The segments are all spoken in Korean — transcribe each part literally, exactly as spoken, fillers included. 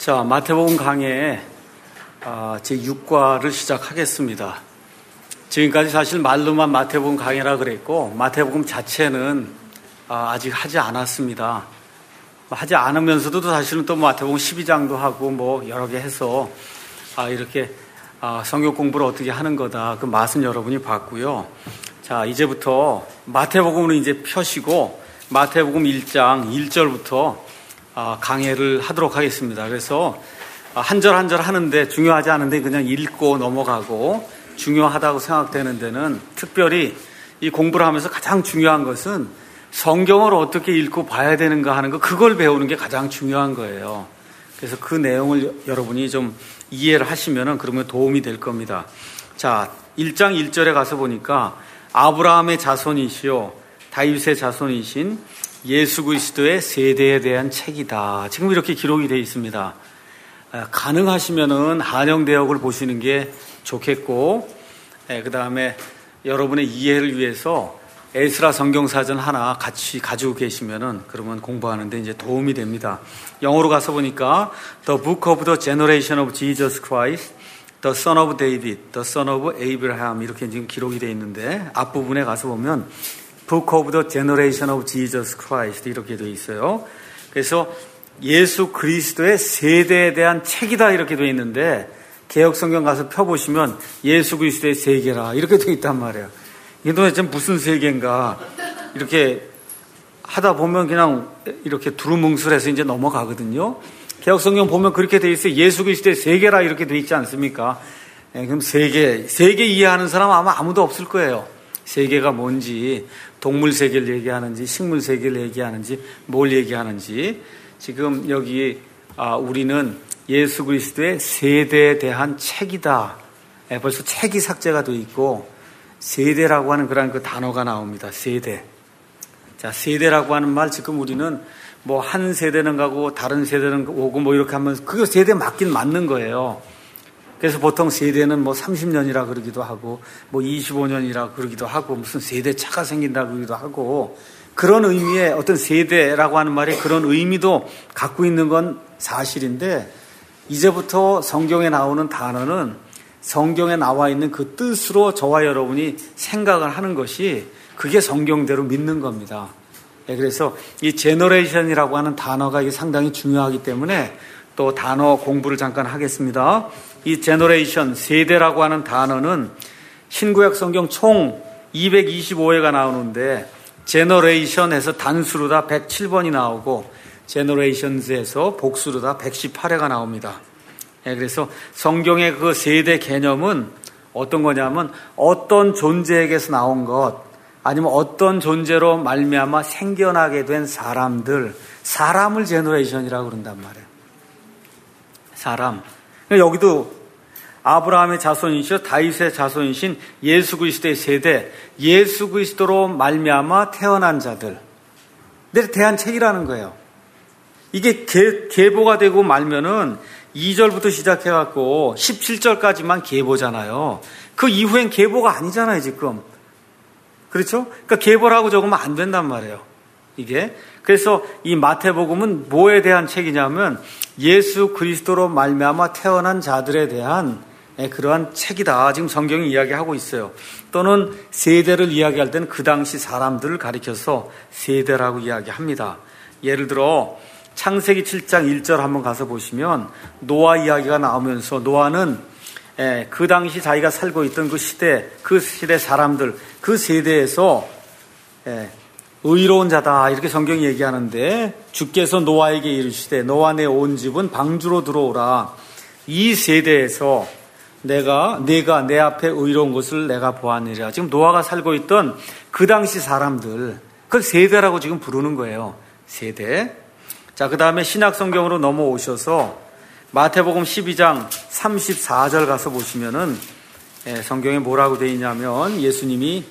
자, 마태복음 강해 제육 과를 시작하겠습니다. 지금까지 사실 말로만 마태복음 강해라 그랬고 마태복음 자체는 아직 하지 않았습니다. 하지 않으면서도 사실은 또 마태복음 십이 장도 하고 뭐 여러 개 해서 이렇게 성경 공부를 어떻게 하는 거다. 그 맛은 여러분이 봤고요. 자, 이제부터 마태복음으로 이제 펴시고 마태복음 일 장 일 절부터 강해를 하도록 하겠습니다. 그래서 한 절 한 절 하는데 중요하지 않은데 그냥 읽고 넘어가고 중요하다고 생각되는 데는 특별히 이 공부를 하면서 가장 중요한 것은 성경을 어떻게 읽고 봐야 되는가 하는 거, 그걸 배우는 게 가장 중요한 거예요. 그래서 그 내용을 여러분이 좀 이해를 하시면은 그러면 도움이 될 겁니다. 자, 일 장 일 절에 가서 보니까 아브라함의 자손이시요 다윗의 자손이신 예수 그리스도의 세대에 대한 책이다. 지금 이렇게 기록이 되어 있습니다. 가능하시면은 한영대역을 보시는 게 좋겠고, 그 다음에 여러분의 이해를 위해서 에스라 성경사전 하나 같이 가지고 계시면은 그러면 공부하는데 이제 도움이 됩니다. 영어로 가서 보니까 The Book of the Generation of Jesus Christ, The Son of David, The Son of Abraham 이렇게 지금 기록이 되어 있는데 앞부분에 가서 보면 Book of the Generation of Jesus Christ 이렇게 되어 있어요. 그래서 예수 그리스도의 세대에 대한 책이다 이렇게 되어 있는데 개혁성경 가서 펴보시면 예수 그리스도의 세계라 이렇게 되어 있단 말이에요. 이게 도대체 무슨 세계인가 이렇게 하다 보면 그냥 이렇게 두루뭉술해서 이제 넘어가거든요. 개혁성경 보면 그렇게 되어 있어요. 예수 그리스도의 세계라 이렇게 되어 있지 않습니까? 네, 그럼 세계, 세계 이해하는 사람 아마 아무도 없을 거예요. 세계가 뭔지, 동물 세계를 얘기하는지, 식물 세계를 얘기하는지, 뭘 얘기하는지. 지금 여기 아, 우리는 예수 그리스도의 세대에 대한 책이다. 네, 벌써 책이 삭제가 되어 있고 세대라고 하는 그런 그 단어가 나옵니다. 세대. 자, 세대라고 하는 말 지금 우리는 뭐 한 세대는 가고 다른 세대는 오고 뭐 이렇게 하면 그게 세대 맞긴 맞는 거예요. 그래서 보통 세대는 뭐 삼십 년이라 그러기도 하고 뭐 이십오 년이라 그러기도 하고 무슨 세대 차가 생긴다 그러기도 하고 그런 의미의 어떤 세대라고 하는 말이 그런 의미도 갖고 있는 건 사실인데 이제부터 성경에 나오는 단어는 성경에 나와 있는 그 뜻으로 저와 여러분이 생각을 하는 것이 그게 성경대로 믿는 겁니다. 그래서 이 제너레이션이라고 하는 단어가 이게 상당히 중요하기 때문에 또 단어 공부를 잠깐 하겠습니다. 이 제너레이션, 세대라고 하는 단어는 신구약 성경 총 이백이십오 회가 나오는데 제너레이션에서 단수로 다 백칠 번이 나오고 제너레이션즈에서 복수로 다 백십팔 회가 나옵니다. 그래서 성경의 그 세대 개념은 어떤 거냐면 어떤 존재에게서 나온 것 아니면 어떤 존재로 말미암아 생겨나게 된 사람들, 사람을 제너레이션이라고 그런단 말이에요. 사람. 여기도 아브라함의 자손이시여 다윗의 자손이신 예수 그리스도의 세대, 예수 그리스도로 말미암아 태어난 자들에 대한 책이라는 거예요. 이게 계, 계보가 되고 말면은 이 절부터 시작해갖고 십칠 절까지만 계보잖아요. 그 이후엔 계보가 아니잖아요, 지금. 그렇죠? 그러니까 계보라고 적으면 안 된단 말이에요. 이게. 그래서 이 마태복음은 뭐에 대한 책이냐면 예수 그리스도로 말미암아 태어난 자들에 대한 그러한 책이다. 지금 성경이 이야기하고 있어요. 또는 세대를 이야기할 때는 그 당시 사람들을 가리켜서 세대라고 이야기합니다. 예를 들어 창세기 칠 장 일 절 한번 가서 보시면 노아 이야기가 나오면서 노아는 그 당시 자기가 살고 있던 그 시대, 그 시대 사람들, 그 세대에서 의로운 자다 이렇게 성경이 얘기하는데 주께서 노아에게 이르시되 너와 내 온 집은 방주로 들어오라. 이 세대에서 내가 내가 내 앞에 의로운 것을 내가 보았느니라. 지금 노아가 살고 있던 그 당시 사람들, 그걸 세대라고 지금 부르는 거예요. 세대. 자, 그 다음에 신약 성경으로 넘어오셔서 마태복음 십이 장 삼십사 절 가서 보시면은 성경에 뭐라고 되어 있냐면 예수님이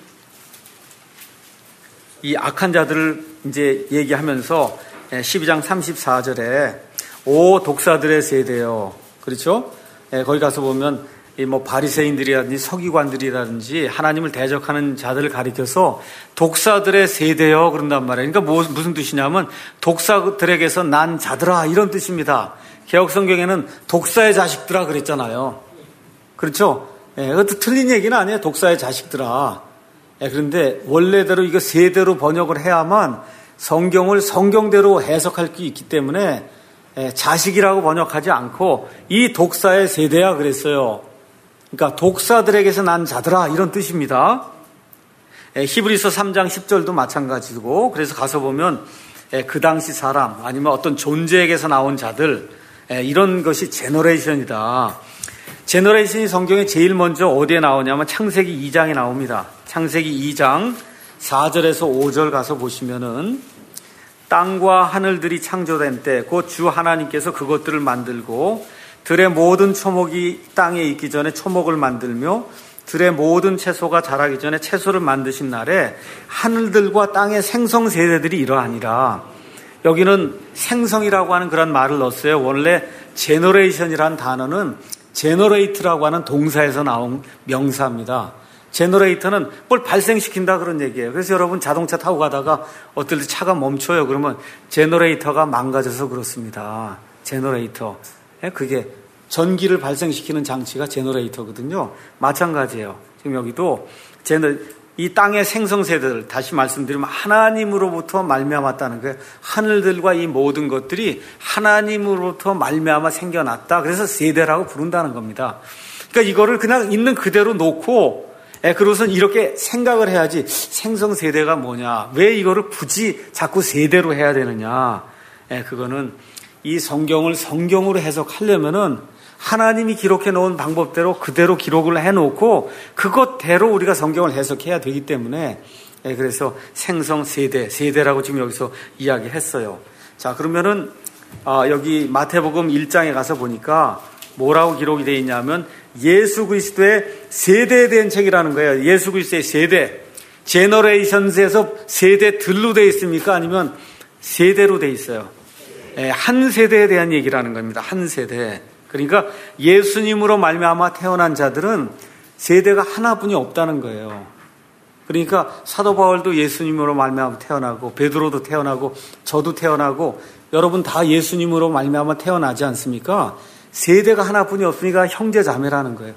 이 악한 자들을 이제 얘기하면서 십이 장 삼십사 절에 오 독사들의 세대요. 그렇죠? 거기 가서 보면 이 뭐 바리새인들이라든지 서기관들이라든지 하나님을 대적하는 자들을 가리켜서 독사들의 세대여 그런단 말이에요. 그러니까 뭐, 무슨 뜻이냐면 독사들에게서 난 자들아 이런 뜻입니다. 개혁성경에는 독사의 자식들아 그랬잖아요. 그렇죠? 예, 그것도 틀린 얘기는 아니에요. 독사의 자식들아. 예, 그런데 원래대로 이거 세대로 번역을 해야만 성경을 성경대로 해석할 수 있기 때문에 예, 자식이라고 번역하지 않고 이 독사의 세대야 그랬어요. 그러니까 독사들에게서 난 자들아 이런 뜻입니다. 예, 히브리서 삼 장 십 절도 마찬가지고 그래서 가서 보면 예, 그 당시 사람 아니면 어떤 존재에게서 나온 자들 예, 이런 것이 제너레이션이다. 제너레이션이 성경에 제일 먼저 어디에 나오냐면 창세기 이 장에 나옵니다. 창세기 이 장 사 절에서 오 절 가서 보시면은 땅과 하늘들이 창조된 때 곧 주 하나님께서 그것들을 만들고 들의 모든 초목이 땅에 있기 전에 초목을 만들며 들의 모든 채소가 자라기 전에 채소를 만드신 날에 하늘들과 땅의 생성 세대들이 이러하니라. 여기는 생성이라고 하는 그런 말을 넣었어요. 원래 제너레이션이라는 단어는 제너레이트라고 하는 동사에서 나온 명사입니다. 제너레이터는 뭘 발생시킨다 그런 얘기예요. 그래서 여러분 자동차 타고 가다가 어떨 때 차가 멈춰요. 그러면 제너레이터가 망가져서 그렇습니다. 제너레이터. 그게 전기를 발생시키는 장치가 제너레이터거든요. 마찬가지예요. 지금 여기도 제너, 이 땅의 생성세대들 다시 말씀드리면 하나님으로부터 말미암았다는 거예요. 하늘들과 이 모든 것들이 하나님으로부터 말미암아 생겨났다. 그래서 세대라고 부른다는 겁니다. 그러니까 이거를 그냥 있는 그대로 놓고 예, 그것은 이렇게 생각을 해야지 생성 세대가 뭐냐, 왜 이거를 굳이 자꾸 세대로 해야 되느냐. 예, 그거는 이 성경을 성경으로 해석하려면은 하나님이 기록해 놓은 방법대로 그대로 기록을 해놓고 그것대로 우리가 성경을 해석해야 되기 때문에 예, 그래서 생성 세대, 세대라고 지금 여기서 이야기했어요. 자, 그러면은 아, 여기 마태복음 일 장에 가서 보니까 뭐라고 기록이 되어 있냐면 예수 그리스도의 세대에 대한 책이라는 거예요. 예수 그리스도의 세대. 제너레이션스에서 세대들로 되어 있습니까? 아니면 세대로 되어 있어요? 예, 한 세대에 대한 얘기라는 겁니다. 한 세대. 그러니까 예수님으로 말미암아 태어난 자들은 세대가 하나뿐이 없다는 거예요. 그러니까 사도 바울도 예수님으로 말미암아 태어나고 베드로도 태어나고 저도 태어나고 여러분 다 예수님으로 말미암아 태어나지 않습니까? 세대가 하나뿐이 없으니까 형제자매라는 거예요.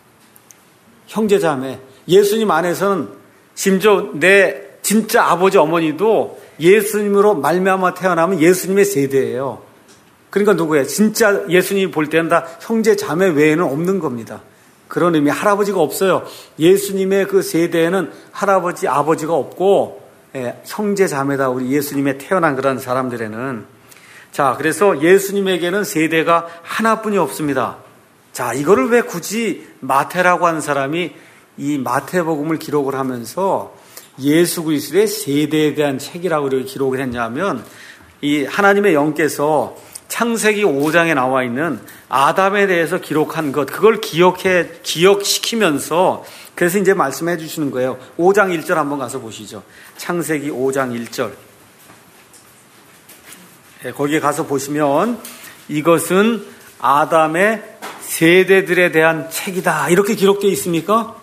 형제자매. 예수님 안에서는 심지어 내 진짜 아버지 어머니도 예수님으로 말미암아 태어나면 예수님의 세대예요. 그러니까 누구예요? 진짜 예수님이 볼 때는 다 형제자매 외에는 없는 겁니다. 그런 의미. 할아버지가 없어요. 예수님의 그 세대에는 할아버지, 아버지가 없고 예, 형제자매다. 우리 예수님의 태어난 그런 사람들에는. 자, 그래서 예수님에게는 세대가 하나뿐이 없습니다. 자, 이거를 왜 굳이 마태라고 하는 사람이 이 마태복음을 기록을 하면서 예수 그리스도의 세대에 대한 책이라고 이렇게 기록을 했냐면 이 하나님의 영께서 창세기 오 장에 나와 있는 아담에 대해서 기록한 것, 그걸 기억해, 기억시키면서 그래서 이제 말씀해 주시는 거예요. 오 장 일 절 한번 가서 보시죠. 창세기 오 장 일 절. 거기에 가서 보시면 이것은 아담의 세대들에 대한 책이다. 이렇게 기록되어 있습니까?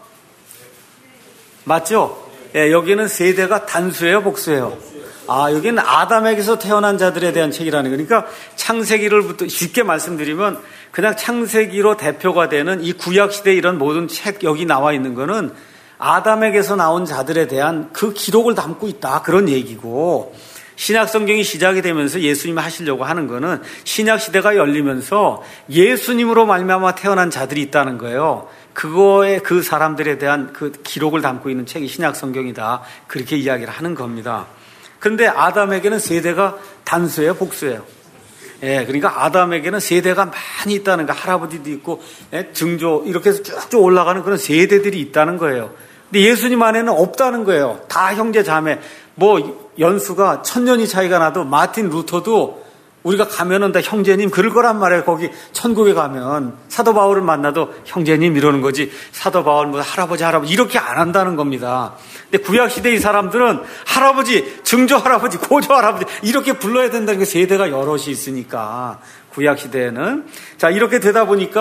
맞죠? 예, 여기는 세대가 단수예요, 복수예요? 아, 여기는 아담에게서 태어난 자들에 대한 책이라는 거니까 창세기를 쉽게 말씀드리면 그냥 창세기로 대표가 되는 이 구약시대 이런 모든 책 여기 나와 있는 거는 아담에게서 나온 자들에 대한 그 기록을 담고 있다. 그런 얘기고 신약 성경이 시작이 되면서 예수님이 하시려고 하는 거는 신약 시대가 열리면서 예수님으로 말미암아 태어난 자들이 있다는 거예요. 그거에 그 사람들에 대한 그 기록을 담고 있는 책이 신약 성경이다. 그렇게 이야기를 하는 겁니다. 그런데 아담에게는 세대가 단수예요, 복수예요? 예, 그러니까 아담에게는 세대가 많이 있다는 거, 할아버지도 있고, 예, 증조, 이렇게 해서 쭉쭉 올라가는 그런 세대들이 있다는 거예요. 근데 예수님 안에는 없다는 거예요. 다 형제 자매. 뭐, 연수가 천년이 차이가 나도 마틴 루터도 우리가 가면은 다 형제님 그럴 거란 말이에요. 거기 천국에 가면 사도 바울을 만나도 형제님 이러는 거지. 사도 바울 뭐 할아버지 할아버지 이렇게 안 한다는 겁니다. 근데 구약 시대 이 사람들은 할아버지, 증조 할아버지, 고조 할아버지 이렇게 불러야 된다는 게 세대가 여럿이 있으니까 구약 시대에는 자 이렇게 되다 보니까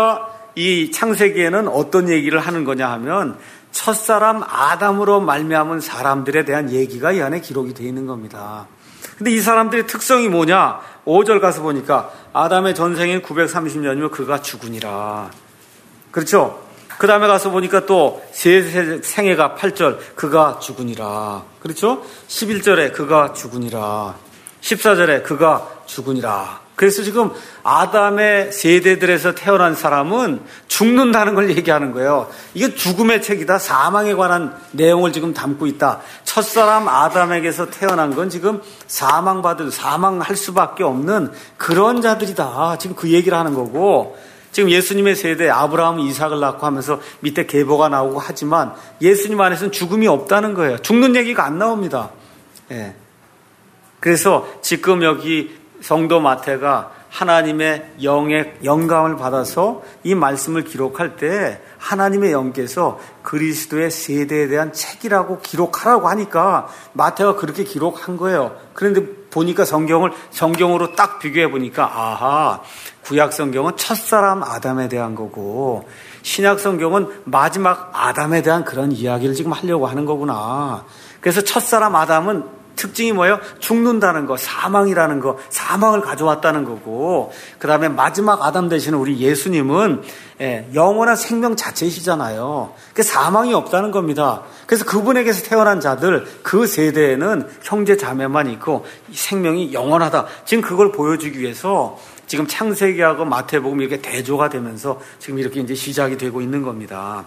이 창세기에는 어떤 얘기를 하는 거냐 하면 첫사람 아담으로 말미암은 사람들에 대한 얘기가 이 안에 기록이 되어 있는 겁니다. 근데 이 사람들의 특성이 뭐냐? 오 절 가서 보니까 아담의 전생인 구백삼십 년이면 그가 죽으니라. 그렇죠? 그 다음에 가서 보니까 또 세 생애가 팔 절 그가 죽으니라. 그렇죠? 십일 절에 그가 죽으니라. 십사 절에 그가 죽으니라. 그래서 지금 아담의 세대들에서 태어난 사람은 죽는다는 걸 얘기하는 거예요. 이게 죽음의 책이다. 사망에 관한 내용을 지금 담고 있다. 첫사람 아담에게서 태어난 건 지금 사망받을, 사망할 수밖에 없는 그런 자들이다. 지금 그 얘기를 하는 거고, 지금 예수님의 세대 아브라함 이삭을 낳고 하면서 밑에 계보가 나오고 하지만 예수님 안에서는 죽음이 없다는 거예요. 죽는 얘기가 안 나옵니다. 예. 그래서 지금 여기 성도 마태가 하나님의 영의 영감을 받아서 이 말씀을 기록할 때 하나님의 영께서 그리스도의 세대에 대한 책이라고 기록하라고 하니까 마태가 그렇게 기록한 거예요. 그런데 보니까 성경을 성경으로 딱 비교해 보니까 아하, 구약 성경은 첫사람 아담에 대한 거고 신약 성경은 마지막 아담에 대한 그런 이야기를 지금 하려고 하는 거구나. 그래서 첫사람 아담은 특징이 뭐예요? 죽는다는 거, 사망이라는 거, 사망을 가져왔다는 거고, 그 다음에 마지막 아담 되시는 우리 예수님은 예, 영원한 생명 자체이시잖아요. 그 사망이 없다는 겁니다. 그래서 그분에게서 태어난 자들, 그 세대에는 형제 자매만 있고 생명이 영원하다. 지금 그걸 보여주기 위해서 지금 창세기하고 마태복음 이렇게 대조가 되면서 지금 이렇게 이제 시작이 되고 있는 겁니다.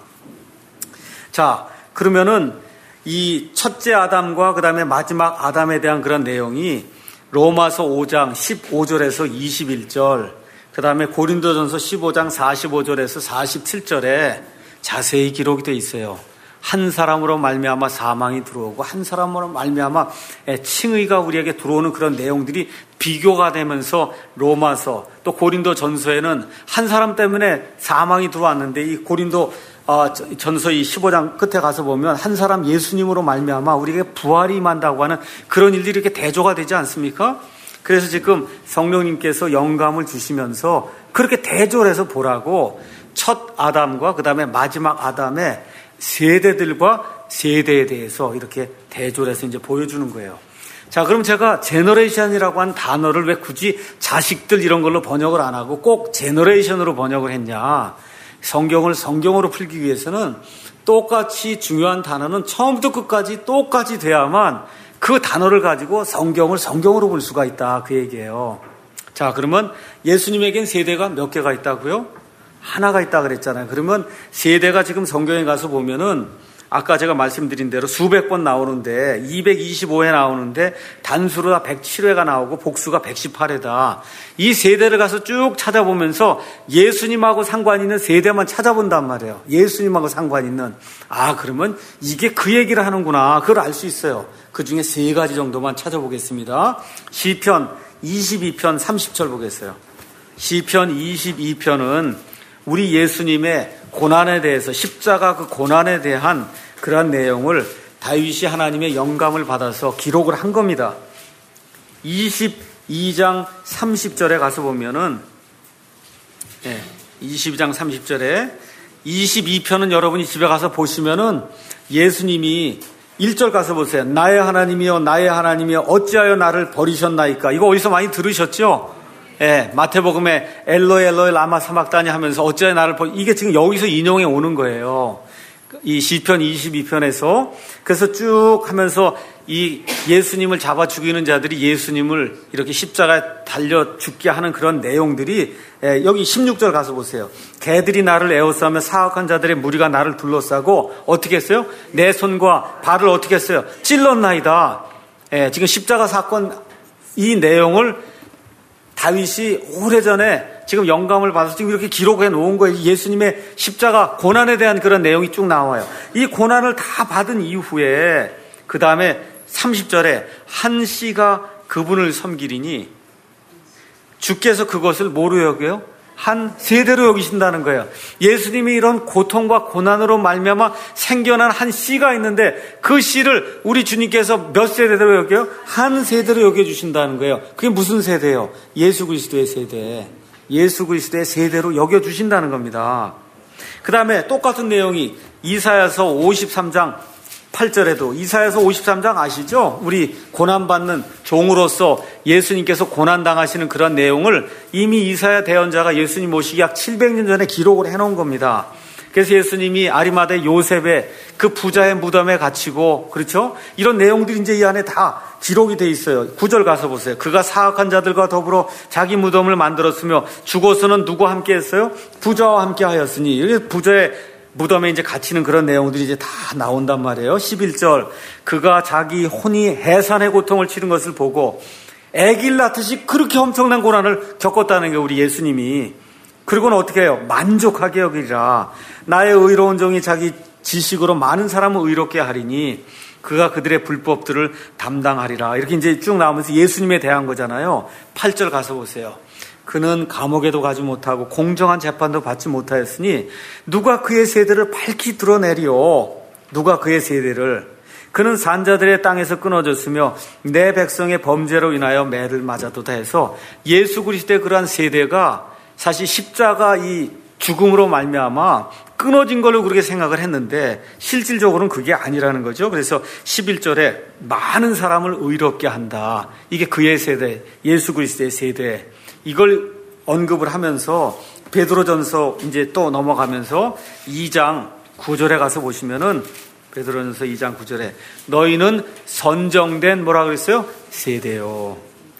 자, 그러면은 이 첫째 아담과 그 다음에 마지막 아담에 대한 그런 내용이 로마서 오 장 십오 절에서 이십일 절, 그 다음에 고린도전서 십오 장 사십오 절에서 사십칠 절에 자세히 기록이 되어 있어요. 한 사람으로 말미암아 사망이 들어오고 한 사람으로 말미암아 칭의가 우리에게 들어오는 그런 내용들이 비교가 되면서 로마서 또 고린도전서에는 한 사람 때문에 사망이 들어왔는데 이 고린도 어, 전서 이 십오 장 끝에 가서 보면 한 사람 예수님으로 말미암아 우리에게 부활이 임한다고 하는 그런 일들이 이렇게 대조가 되지 않습니까? 그래서 지금 성령님께서 영감을 주시면서 그렇게 대조를 해서 보라고 첫 아담과 그 다음에 마지막 아담의 세대들과 세대에 대해서 이렇게 대조를 해서 이제 보여주는 거예요. 자, 그럼 제가 제너레이션이라고 한 단어를 왜 굳이 자식들 이런 걸로 번역을 안 하고 꼭 제너레이션으로 번역을 했냐? 성경을 성경으로 풀기 위해서는 똑같이 중요한 단어는 처음부터 끝까지 똑같이 돼야만 그 단어를 가지고 성경을 성경으로 볼 수가 있다. 그 얘기예요. 자, 그러면 예수님에겐 세대가 몇 개가 있다고요? 하나가 있다 그랬잖아요. 그러면 세대가 지금 성경에 가서 보면은 아까 제가 말씀드린 대로 수백 번 나오는데 이백이십오 회 나오는데 단수로 다 백칠 회가 나오고 복수가 백십팔 회다. 이 세대를 가서 쭉 찾아보면서 예수님하고 상관 있는 세대만 찾아본단 말이에요. 예수님하고 상관 있는. 아, 그러면 이게 그 얘기를 하는구나. 그걸 알 수 있어요. 그 중에 세 가지 정도만 찾아보겠습니다. 시편 이십이 편 삼십 절 보겠어요. 시편 이십이 편은 우리 예수님의 고난에 대해서 십자가 그 고난에 대한 그런 내용을 다윗이 하나님의 영감을 받아서 기록을 한 겁니다. 이십이 장 삼십 절에 가서 보면은 예, 이십이 장 삼십 절에 이십이 편은 여러분이 집에 가서 보시면은 예수님이 일 절 가서 보세요. 나의 하나님이여 나의 하나님이여 어찌하여 나를 버리셨나이까. 이거 어디서 많이 들으셨죠? 예, 마태복음에 엘로이 엘로이 라마 사막다니 하면서 어찌하여 나를 버리 이게 지금 여기서 인용해 오는 거예요. 이 시편 이십이 편에서. 그래서 쭉 하면서 이 예수님을 잡아 죽이는 자들이 예수님을 이렇게 십자가에 달려 죽게 하는 그런 내용들이 예, 여기 십육 절 가서 보세요. 개들이 나를 에워싸며 사악한 자들의 무리가 나를 둘러싸고 어떻게 했어요? 내 손과 발을 어떻게 했어요? 찔렀나이다. 예, 지금 십자가 사건 이 내용을 다윗이 오래전에 지금 영감을 받아서 지금 이렇게 기록해 놓은 거예요. 예수님의 십자가 고난에 대한 그런 내용이 쭉 나와요. 이 고난을 다 받은 이후에 그 다음에 삼십 절에 한 씨가 그분을 섬기리니 주께서 그것을 뭐로 여겨요? 한 세대로 여기신다는 거예요. 예수님이 이런 고통과 고난으로 말미암아 생겨난 한 씨가 있는데 그 씨를 우리 주님께서 몇 세대로 여겨요? 한 세대로 여겨주신다는 거예요. 그게 무슨 세대예요? 예수 그리스도의 세대. 예수 그리스도의 세대로 여겨주신다는 겁니다. 그 다음에 똑같은 내용이 이사야서 오십삼 장 팔 절에도, 이사야서 오십삼 장 아시죠? 우리 고난받는 종으로서 예수님께서 고난당하시는 그런 내용을 이미 이사야 대언자가 예수님 모시기 약 칠백 년 전에 기록을 해놓은 겁니다. 그래서 예수님이 아리마대 요셉의 그 부자의 무덤에 갇히고, 그렇죠? 이런 내용들이 이제 이 안에 다 기록이 돼 있어요. 구 절 가서 보세요. 그가 사악한 자들과 더불어 자기 무덤을 만들었으며 죽어서는 누구와 함께 했어요? 부자와 함께 하였으니. 부자의 무덤에 이제 갇히는 그런 내용들이 이제 다 나온단 말이에요. 십일 절. 그가 자기 혼이 해산의 고통을 치른 것을 보고 애기를 낳듯이 그렇게 엄청난 고난을 겪었다는 게 우리 예수님이. 그리고는 어떻게 해요? 만족하게 여기리라. 나의 의로운 종이 자기 지식으로 많은 사람을 의롭게 하리니 그가 그들의 불법들을 담당하리라. 이렇게 이제 쭉 나오면서 예수님에 대한 거잖아요. 팔 절 가서 보세요. 그는 감옥에도 가지 못하고 공정한 재판도 받지 못하였으니 누가 그의 세대를 밝히 드러내리요. 누가 그의 세대를. 그는 산자들의 땅에서 끊어졌으며 내 백성의 범죄로 인하여 매를 맞아도다 해서 예수 그리스도의 그러한 세대가 사실 십자가 이 죽음으로 말미암아 끊어진 걸로 그렇게 생각을 했는데 실질적으로는 그게 아니라는 거죠. 그래서 십일 절에 많은 사람을 의롭게 한다. 이게 그의 세대, 예수 그리스도의 세대. 이걸 언급을 하면서 베드로전서 이제 또 넘어가면서 이 장 구 절에 가서 보시면은 베드로전서 이 장 구 절에 너희는 선정된 뭐라 그랬어요? 세대요.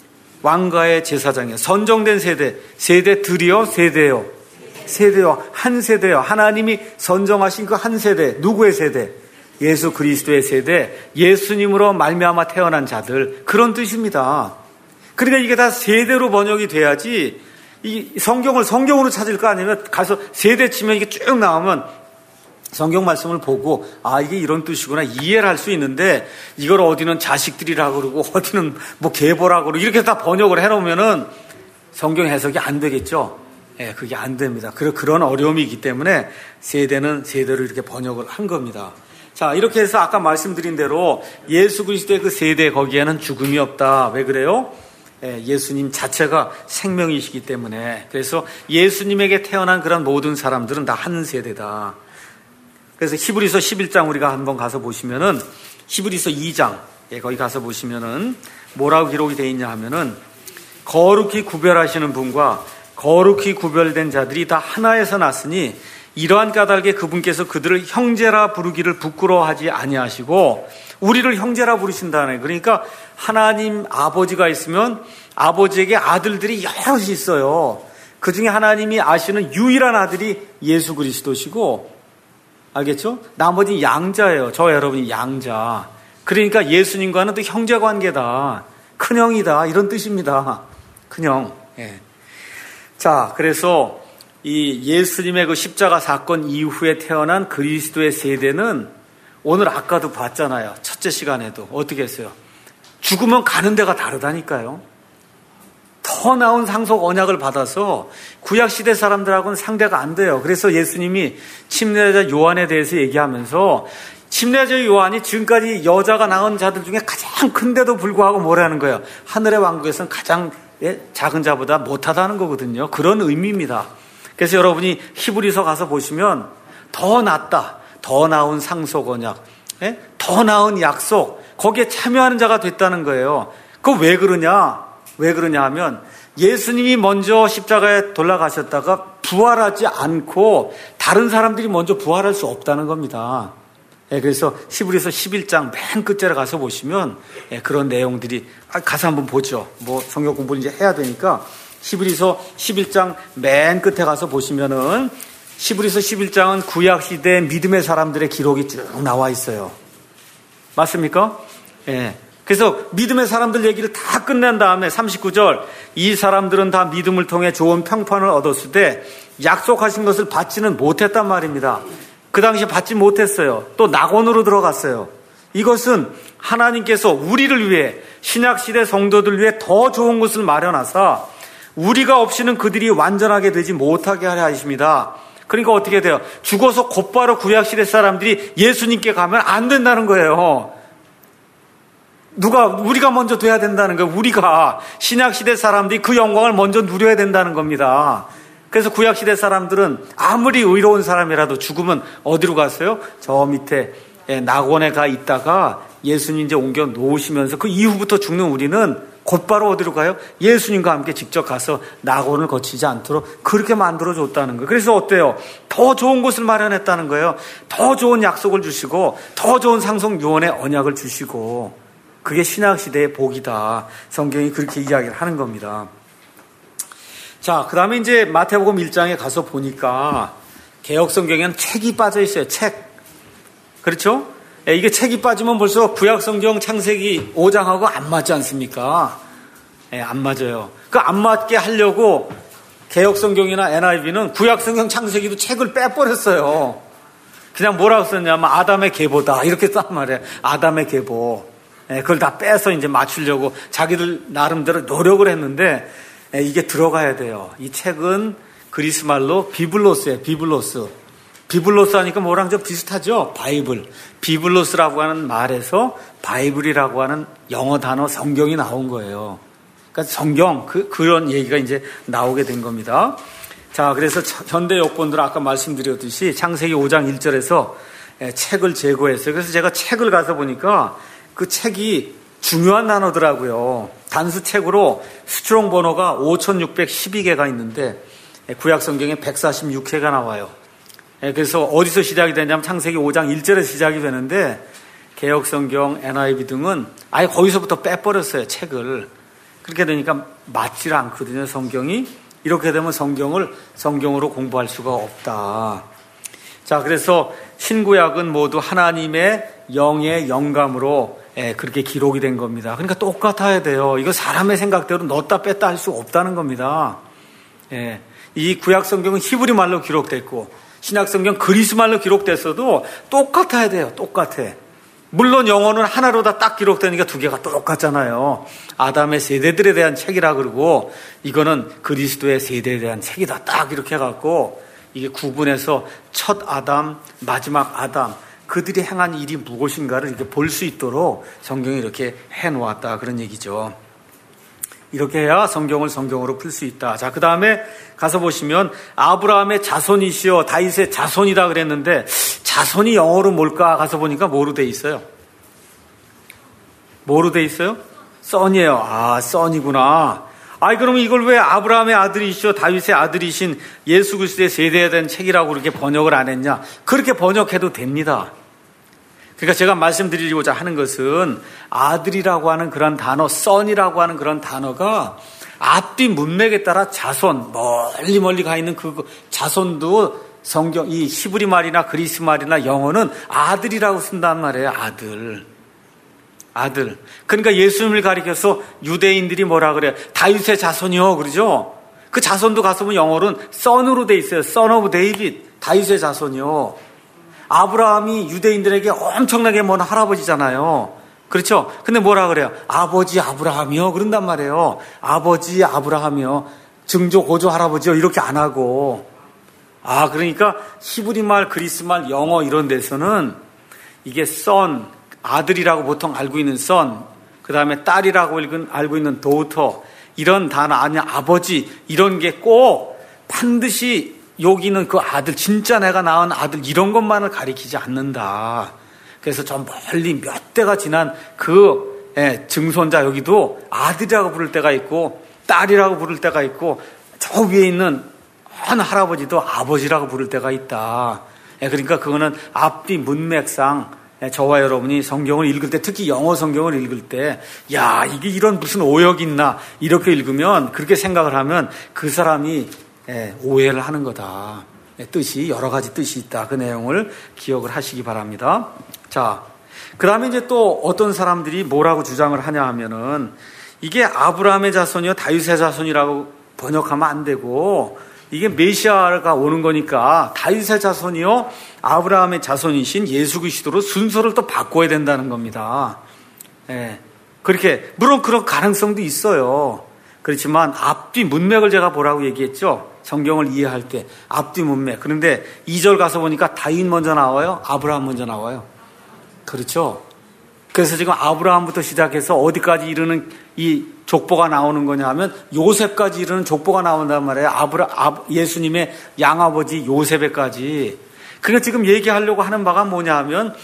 왕가의 제사장이요. 선정된 세대. 세대들이요? 세대요. 세대요. 한 세대요. 하나님이 선정하신 그 한 세대. 누구의 세대? 예수 그리스도의 세대. 예수님으로 말미암아 태어난 자들. 그런 뜻입니다. 그러니까 이게 다 세대로 번역이 돼야지 이 성경을 성경으로 찾을 거 아니면 가서 세대 치면 이게 쭉 나오면 성경 말씀을 보고 아 이게 이런 뜻이구나 이해를 할 수 있는데 이걸 어디는 자식들이라고 그러고 어디는 뭐 계보라고 그러고 이렇게 다 번역을 해놓으면은 성경 해석이 안 되겠죠. 예, 네, 그게 안 됩니다. 그런 어려움이 있기 때문에 세대는 세대로 이렇게 번역을 한 겁니다. 자, 이렇게 해서 아까 말씀드린 대로 예수 그리스도의 그 세대 거기에는 죽음이 없다. 왜 그래요? 예수님 자체가 생명이시기 때문에. 그래서 예수님에게 태어난 그런 모든 사람들은 다 한 세대다. 그래서 히브리서 십일 장 우리가 한번 가서 보시면은 히브리서 이 장 예, 거기 가서 보시면은 뭐라고 기록이 되어 있냐 하면은 거룩히 구별하시는 분과 거룩히 구별된 자들이 다 하나에서 났으니 이러한 까닭에 그분께서 그들을 형제라 부르기를 부끄러워하지 아니하시고 우리를 형제라 부르신다네. 그러니까 하나님 아버지가 있으면 아버지에게 아들들이 여럿이 있어요. 그 중에 하나님이 아시는 유일한 아들이 예수 그리스도시고, 알겠죠? 나머지 양자예요. 저 여러분이 양자. 그러니까 예수님과는 또 형제 관계다. 큰형이다. 이런 뜻입니다. 큰형. 예. 자, 그래서 이 예수님의 그 십자가 사건 이후에 태어난 그리스도의 세대는 오늘 아까도 봤잖아요. 첫째 시간에도 어떻게 했어요? 죽으면 가는 데가 다르다니까요. 더 나은 상속 언약을 받아서 구약시대 사람들하고는 상대가 안 돼요. 그래서 예수님이 침례자 요한에 대해서 얘기하면서 침례자 요한이 지금까지 여자가 낳은 자들 중에 가장 큰데도 불구하고 뭐라는 거예요? 하늘의 왕국에서는 가장 작은 자보다 못하다는 거거든요. 그런 의미입니다. 그래서 여러분이 히브리서 가서 보시면 더 낫다, 더 나은 상속 언약, 예? 더 나은 약속, 거기에 참여하는 자가 됐다는 거예요. 그거 왜 그러냐? 왜 그러냐 하면 예수님이 먼저 십자가에 돌아가셨다가 부활하지 않고 다른 사람들이 먼저 부활할 수 없다는 겁니다. 예, 그래서 히브리서 십일 장 맨 끝자리에 가서 보시면 예, 그런 내용들이 아, 가서 한번 보죠. 뭐 성경 공부를 이제 해야 되니까 히브리서 십일 장 맨 끝에 가서 보시면은 히브리서 십일 장은 구약시대 믿음의 사람들의 기록이 쭉 나와 있어요. 맞습니까? 예. 그래서 믿음의 사람들 얘기를 다 끝낸 다음에 삼십구 절 이 사람들은 다 믿음을 통해 좋은 평판을 얻었을 때 약속하신 것을 받지는 못했단 말입니다. 그 당시에 받지 못했어요. 또 낙원으로 들어갔어요. 이것은 하나님께서 우리를 위해 신약시대 성도들 위해 더 좋은 것을 마련하사 우리가 없이는 그들이 완전하게 되지 못하게 하려 하십니다. 그러니까 어떻게 돼요? 죽어서 곧바로 구약시대 사람들이 예수님께 가면 안 된다는 거예요. 누가, 우리가 먼저 돼야 된다는 거예요. 우리가 신약시대 사람들이 그 영광을 먼저 누려야 된다는 겁니다. 그래서 구약시대 사람들은 아무리 의로운 사람이라도 죽으면 어디로 갔어요? 저 밑에 낙원에 가 있다가 예수님 이제 옮겨 놓으시면서 그 이후부터 죽는 우리는 곧바로 어디로 가요? 예수님과 함께 직접 가서 낙원을 거치지 않도록 그렇게 만들어줬다는 거예요. 그래서 어때요? 더 좋은 곳을 마련했다는 거예요. 더 좋은 약속을 주시고 더 좋은 상속 유언의 언약을 주시고, 그게 신약시대의 복이다. 성경이 그렇게 이야기를 하는 겁니다. 자, 그 다음에 이제 마태복음 일 장에 가서 보니까 개역성경에는 책이 빠져 있어요. 책. 그렇죠? 이게 책이 빠지면 벌써 구약성경 창세기 오 장하고 안 맞지 않습니까? 예, 안 맞아요. 그 안 맞게 하려고 개역성경이나 엔아이브이는 구약성경 창세기도 책을 빼버렸어요. 그냥 뭐라고 썼냐면 아담의 계보다 이렇게 썼단 말이에요. 아담의 계보. 예, 그걸 다 빼서 이제 맞추려고 자기들 나름대로 노력을 했는데, 예, 이게 들어가야 돼요. 이 책은 그리스 말로 비블로스예요. 비블로스. 비블로스 하니까 뭐랑 좀 비슷하죠? 바이블. 비블로스라고 하는 말에서 바이블이라고 하는 영어 단어 성경이 나온 거예요. 그러니까 성경, 그, 그런 얘기가 이제 나오게 된 겁니다. 자, 그래서 현대 역본들 아까 말씀드렸듯이 창세기 오 장 일 절에서 책을 제거했어요. 그래서 제가 책을 가서 보니까 그 책이 중요한 단어더라고요. 단수책으로 수트롱 번호가 오천육백십이 개가 있는데 구약 성경에 백사십육 회가 나와요. 그래서 어디서 시작이 되냐면 창세기 오 장 일 절에 시작이 되는데 개역 성경, 엔아이브이 등은 아예 거기서부터 빼버렸어요. 책을. 그렇게 되니까 맞질 않거든요. 성경이. 이렇게 되면 성경을 성경으로 공부할 수가 없다. 자, 그래서 신구약은 모두 하나님의 영의 영감으로 예, 그렇게 기록이 된 겁니다. 그러니까 똑같아야 돼요. 이거 사람의 생각대로 넣었다 뺐다 할 수 없다는 겁니다. 예, 이 구약 성경은 히브리 말로 기록됐고 신약 성경 그리스 말로 기록됐어도 똑같아야 돼요. 똑같아. 물론 영어는 하나로 다 딱 기록되니까 두 개가 똑같잖아요. 아담의 세대들에 대한 책이라 그러고 이거는 그리스도의 세대에 대한 책이다. 딱 이렇게 해갖고 이게 구분해서 첫 아담, 마지막 아담, 그들이 행한 일이 무엇인가를 이렇게 볼 수 있도록 성경이 이렇게 해놓았다. 그런 얘기죠. 이렇게 해야 성경을 성경으로 풀 수 있다. 자, 그 다음에 가서 보시면 아브라함의 자손이시여 다윗의 자손이다 그랬는데 자손이 영어로 뭘까 가서 보니까 뭐로 돼 있어요? 뭐로 돼 있어요? 썬이에요. 아, 썬이구나. 아이, 그러면 이걸 왜 아브라함의 아들이시여 다윗의 아들이신 예수 그리스도의 세대에 대한 책이라고 그렇게 번역을 안 했냐? 그렇게 번역해도 됩니다. 그러니까 제가 말씀드리고자 하는 것은 아들이라고 하는 그런 단어, 썬이라고 하는 그런 단어가 앞뒤 문맥에 따라 자손, 멀리 멀리 가 있는 그 자손도 성경, 이 히브리 말이나 그리스 말이나 영어는 아들이라고 쓴단 말이에요. 아들. 아들. 그러니까 예수님을 가리켜서 유대인들이 뭐라 그래요? 다윗의 자손이요. 그러죠? 그 자손도 가서 보면 영어로는 son으로 돼 있어요. son of David. 다윗의 자손이요. 아브라함이 유대인들에게 엄청나게 먼 할아버지잖아요. 그렇죠? 근데 뭐라 그래요? 아버지 아브라함이요. 그런단 말이에요. 아버지 아브라함이요. 증조 고조 할아버지요. 이렇게 안 하고. 아, 그러니까 히브리 말, 그리스 말, 영어 이런 데서는 이게 son, 아들이라고 보통 알고 있는 son, 그 다음에 딸이라고 알고 있는 daughter, 이런 단어, 아니 아버지 이런 게 꼭 반드시 여기는 그 아들, 진짜 내가 낳은 아들 이런 것만을 가리키지 않는다. 그래서 저 멀리 몇 대가 지난 그 예, 증손자 여기도 아들이라고 부를 때가 있고 딸이라고 부를 때가 있고 저 위에 있는 한 할아버지도 아버지라고 부를 때가 있다. 예, 그러니까 그거는 앞뒤 문맥상 예, 저와 여러분이 성경을 읽을 때, 특히 영어 성경을 읽을 때, 야, 이게 이런 무슨 오역이 있나 이렇게 읽으면, 그렇게 생각을 하면 그 사람이 예, 오해를 하는 거다. 예, 뜻이 여러 가지 뜻이 있다. 그 내용을 기억을 하시기 바랍니다. 자, 그 다음에 이제 또 어떤 사람들이 뭐라고 주장을 하냐 하면은 이게 아브라함의 자손이요 다윗의 자손이라고 번역하면 안 되고 이게 메시아가 오는 거니까 다윗의 자손이요 아브라함의 자손이신 예수 그리스도로 순서를 또 바꿔야 된다는 겁니다. 예, 그렇게 물론 그런 가능성도 있어요. 그렇지만 앞뒤 문맥을 제가 보라고 얘기했죠. 성경을 이해할 때 앞뒤 문맥. 그런데 이 절 가서 보니까 다윗 먼저 나와요? 아브라함 먼저 나와요? 그렇죠? 그래서 지금 아브라함부터 시작해서 어디까지 이르는 이 족보가 나오는 거냐 하면 요셉까지 이르는 족보가 나온단 말이에요. 아브라, 아, 예수님의 양아버지 요셉에까지. 그러니까 지금 얘기하려고 하는 바가 뭐냐 하면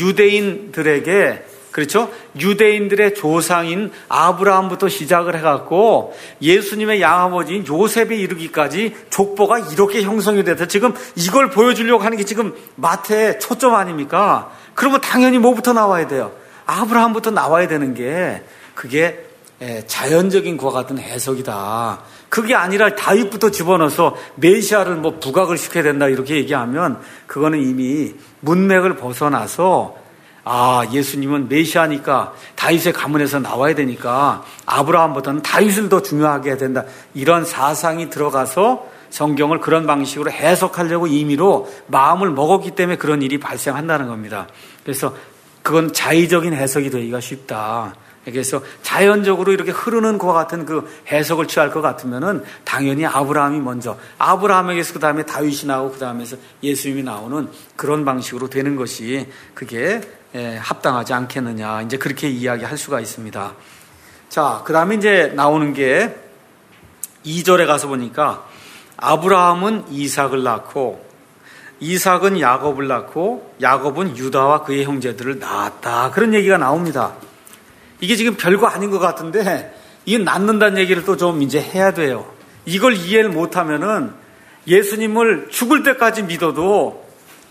유대인들에게, 그렇죠? 유대인들의 조상인 아브라함부터 시작을 해갖고 예수님의 양아버지인 요셉에 이르기까지 족보가 이렇게 형성이 돼서 지금 이걸 보여주려고 하는 게 지금 마태의 초점 아닙니까? 그러면 당연히 뭐부터 나와야 돼요? 아브라함부터 나와야 되는 게 그게 자연적인 것과 같은 해석이다. 그게 아니라 다윗부터 집어넣어서 메시아를 뭐 부각을 시켜야 된다 이렇게 얘기하면 그거는 이미 문맥을 벗어나서 아, 예수님은 메시아니까 다윗의 가문에서 나와야 되니까 아브라함보다는 다윗을 더 중요하게 해야 된다. 이런 사상이 들어가서 성경을 그런 방식으로 해석하려고 임의로 마음을 먹었기 때문에 그런 일이 발생한다는 겁니다. 그래서 그건 자의적인 해석이 되기가 쉽다. 그래서 자연적으로 이렇게 흐르는 것과 같은 그 해석을 취할 것 같으면은 당연히 아브라함이 먼저, 아브라함에게서 그 다음에 다윗이 나오고 그 다음에서 예수님이 나오는 그런 방식으로 되는 것이 그게 합당하지 않겠느냐. 이제 그렇게 이야기할 수가 있습니다. 자, 그 다음에 이제 나오는 게 이 절에 가서 보니까 아브라함은 이삭을 낳고 이삭은 야곱을 낳고 야곱은 유다와 그의 형제들을 낳았다. 그런 얘기가 나옵니다. 이게 지금 별거 아닌 것 같은데 이게 낳는다는 얘기를 또 좀 이제 해야 돼요. 이걸 이해를 못하면은 예수님을 죽을 때까지 믿어도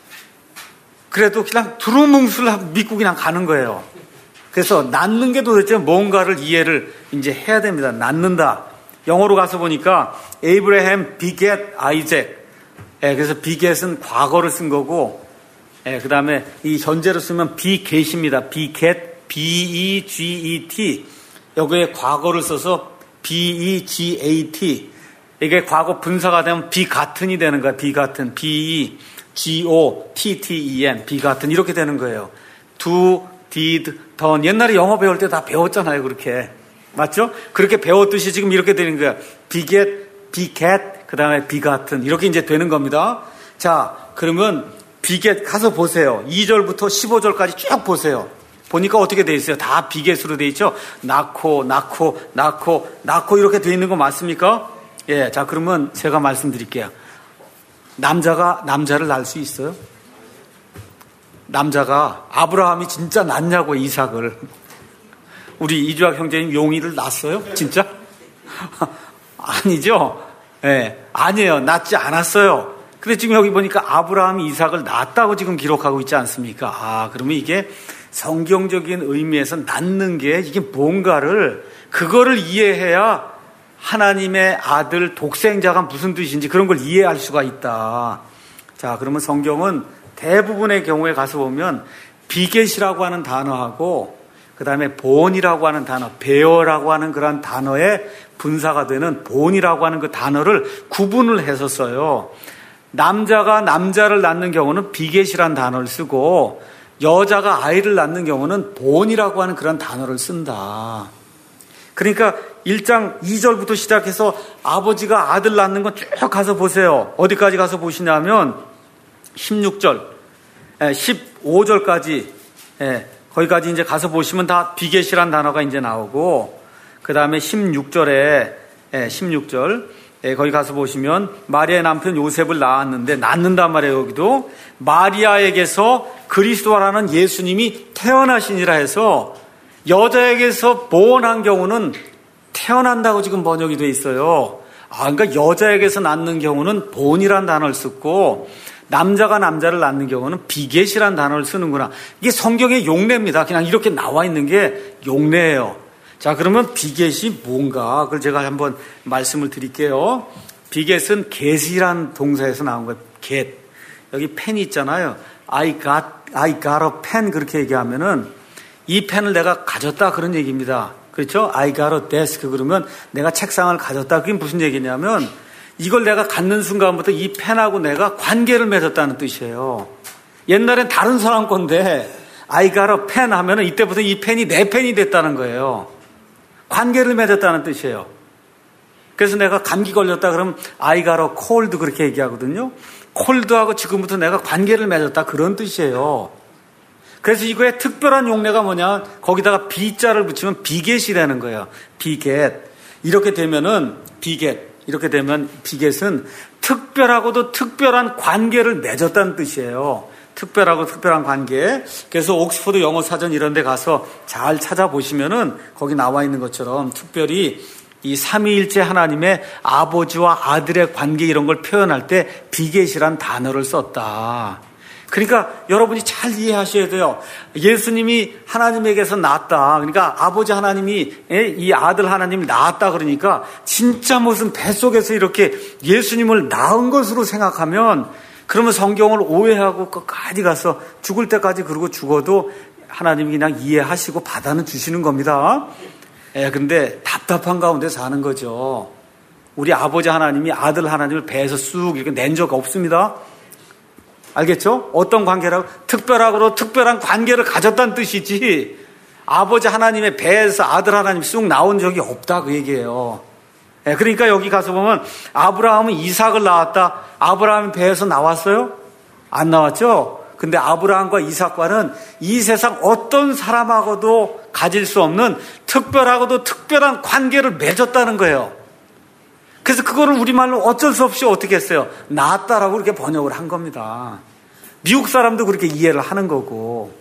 그래도 그냥 두루뭉술 믿고 그냥 가는 거예요. 그래서 낳는 게 도대체 뭔가를 이해를 이제 해야 됩니다. 낳는다. 영어로 가서 보니까 에이브라햄 비겟 아이잭. 예, 그래서 비겟은 과거를 쓴 거고, 예, 그 다음에 이 현재로 쓰면 비겟입니다. 비겟, B-E-G-E-T. 여기에 과거를 써서 B-E-G-A-T. 이게 과거 분사가 되면 비같은이 되는 거야. 비같은. B-E-G-O-T-T-E-N. 비같은. 이렇게 되는 거예요. do, did, done. 옛날에 영어 배울 때 다 배웠잖아요. 그렇게. 맞죠? 그렇게 배웠듯이 지금 이렇게 되는 거야. 비겟, 비겟, 그 다음에 비같은. 이렇게 이제 되는 겁니다. 자, 그러면 비겟 가서 보세요. 이 절부터 십오 절까지 쭉 보세요. 보니까 어떻게 돼 있어요? 다 비겟으로 돼 있죠? 낳고, 낳고, 낳고, 낳고 이렇게 돼 있는 거 맞습니까? 예, 자, 그러면 제가 말씀드릴게요. 남자가 남자를 낳을 수 있어요? 남자가 아브라함이 진짜 낳냐고 이삭을. 우리 이주학 형제님 용이를 낳았어요? 진짜? 아니죠? 예, 아니에요. 낳지 않았어요. 근데 지금 여기 보니까 아브라함이 이삭을 낳았다고 지금 기록하고 있지 않습니까? 아, 그러면 이게 성경적인 의미에서 낳는 게 이게 뭔가를, 그거를 이해해야 하나님의 아들 독생자가 무슨 뜻인지 그런 걸 이해할 수가 있다. 자, 그러면 성경은 대부분의 경우에 가서 보면 비겟이라고 하는 단어하고 그 다음에 본이라고 하는 단어, 베어라고 하는 그런 단어의 분사가 되는 본이라고 하는 그 단어를 구분을 해서 써요. 남자가 남자를 낳는 경우는 비겟이라는 단어를 쓰고 여자가 아이를 낳는 경우는 본이라고 하는 그런 단어를 쓴다. 그러니까 일 장 이 절부터 시작해서 아버지가 아들 낳는 건 쭉 가서 보세요. 어디까지 가서 보시냐면 십육 절, 십오 절까지, 거기까지 이제 가서 보시면 다 비겟이란 단어가 이제 나오고, 그 다음에 십육 절에, 십육 절, 거기 가서 보시면 마리아의 남편 요셉을 낳았는데, 낳는단 말이에요, 여기도. 마리아에게서 그리스도라는 예수님이 태어나시니라 해서 여자에게서 보원한 경우는 태어난다고 지금 번역이 돼 있어요. 아, 그러니까 여자에게서 낳는 경우는 본이란 단어를 쓰고 남자가 남자를 낳는 경우는 비겟이란 단어를 쓰는구나. 이게 성경의 용례입니다. 그냥 이렇게 나와 있는 게 용례예요. 자, 그러면 비겟이 뭔가? 그걸 제가 한번 말씀을 드릴게요. 비겟은 get이란 동사에서 나온 거예요. get. 여기 펜이 있잖아요. I got, I got a pen 그렇게 얘기하면은 이 펜을 내가 가졌다 그런 얘기입니다. 그렇죠? I got a desk 그러면 내가 책상을 가졌다. 그게 무슨 얘기냐면 이걸 내가 갖는 순간부터 이 펜하고 내가 관계를 맺었다는 뜻이에요. 옛날엔 다른 사람 건데 I got a pen 하면은 이때부터 이 펜이 내 펜이 됐다는 거예요. 관계를 맺었다는 뜻이에요. 그래서 내가 감기 걸렸다 그러면 I got a cold 그렇게 얘기하거든요. 콜드하고 지금부터 내가 관계를 맺었다 그런 뜻이에요. 그래서 이거에 특별한 용례가 뭐냐, 거기다가 비자를 붙이면 비겟이라는 거예요. 비겟. 이렇게 되면은 비겟. 이렇게 되면 비겟은 특별하고도 특별한 관계를 맺었다는 뜻이에요. 특별하고 특별한 관계. 그래서 옥스퍼드 영어 사전 이런 데 가서 잘 찾아보시면은 거기 나와 있는 것처럼 특별히 이 삼위일체 하나님의 아버지와 아들의 관계 이런 걸 표현할 때 비겟이란 단어를 썼다. 그러니까 여러분이 잘 이해하셔야 돼요. 예수님이 하나님에게서 낳았다. 그러니까 아버지 하나님이 이 아들 하나님이 낳았다 그러니까 진짜 무슨 뱃속에서 이렇게 예수님을 낳은 것으로 생각하면 그러면 성경을 오해하고 끝까지 가서 죽을 때까지 그러고 죽어도 하나님이 그냥 이해하시고 받아는 주시는 겁니다. 예, 근데 답답한 가운데 사는 거죠. 우리 아버지 하나님이 아들 하나님을 배에서 쑥 이렇게 낸 적 없습니다. 알겠죠? 어떤 관계라고? 특별하고 특별한 관계를 가졌다는 뜻이지 아버지 하나님의 배에서 아들 하나님이 쑥 나온 적이 없다 그 얘기예요. 예, 그러니까 여기 가서 보면 아브라함은 이삭을 낳았다. 아브라함이 배에서 나왔어요? 안 나왔죠? 근데 아브라함과 이삭과는 이 세상 어떤 사람하고도 가질 수 없는 특별하고도 특별한 관계를 맺었다는 거예요. 그래서 그거를 우리말로 어쩔 수 없이 어떻게 했어요? 낳았다라고 그렇게 번역을 한 겁니다. 미국 사람도 그렇게 이해를 하는 거고.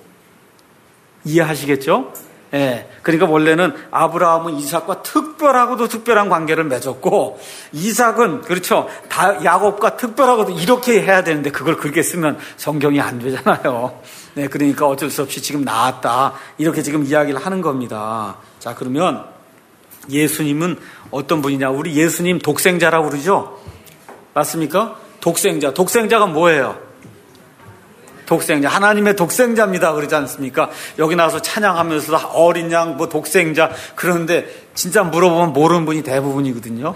이해하시겠죠? 예. 그러니까 원래는 아브라함은 이삭과 특별하고도 특별한 관계를 맺었고, 이삭은, 그렇죠. 다 야곱과 특별하고도 이렇게 해야 되는데 그걸 그렇게 쓰면 성경이 안 되잖아요. 네. 그러니까 어쩔 수 없이 지금 낳았다. 이렇게 지금 이야기를 하는 겁니다. 자, 그러면 예수님은 어떤 분이냐? 우리 예수님 독생자라고 그러죠? 맞습니까? 독생자. 독생자가 뭐예요? 독생자. 하나님의 독생자입니다. 그러지 않습니까? 여기 나와서 찬양하면서도 어린 양, 뭐 독생자. 그러는데 진짜 물어보면 모르는 분이 대부분이거든요.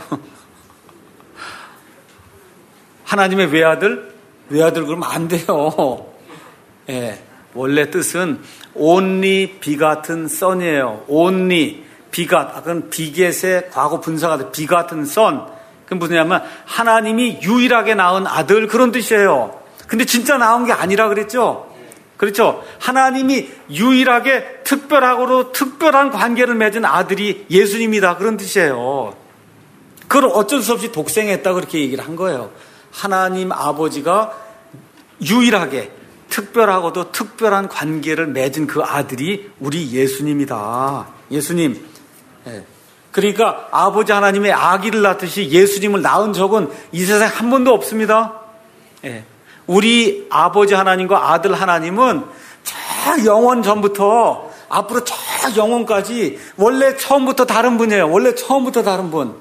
하나님의 외아들? 외아들 그러면 안 돼요. 예. 원래 뜻은 only begotten son이에요. only. 비갓, 그건 비겟의 과거 분사가 돼. 비갓은 son. 그건 무슨냐면 하나님이 유일하게 낳은 아들 그런 뜻이에요. 근데 진짜 낳은 게 아니라 그랬죠? 그렇죠? 하나님이 유일하게 특별하고도 특별한 관계를 맺은 아들이 예수님이다 그런 뜻이에요. 그걸 어쩔 수 없이 독생했다 그렇게 얘기를 한 거예요. 하나님 아버지가 유일하게 특별하고도 특별한 관계를 맺은 그 아들이 우리 예수님이다. 예수님. 예. 그러니까 아버지 하나님의 아기를 낳듯이 예수님을 낳은 적은 이 세상에 한 번도 없습니다. 예. 우리 아버지 하나님과 아들 하나님은 저 영원 전부터 앞으로 저 영원까지 원래 처음부터 다른 분이에요. 원래 처음부터 다른 분.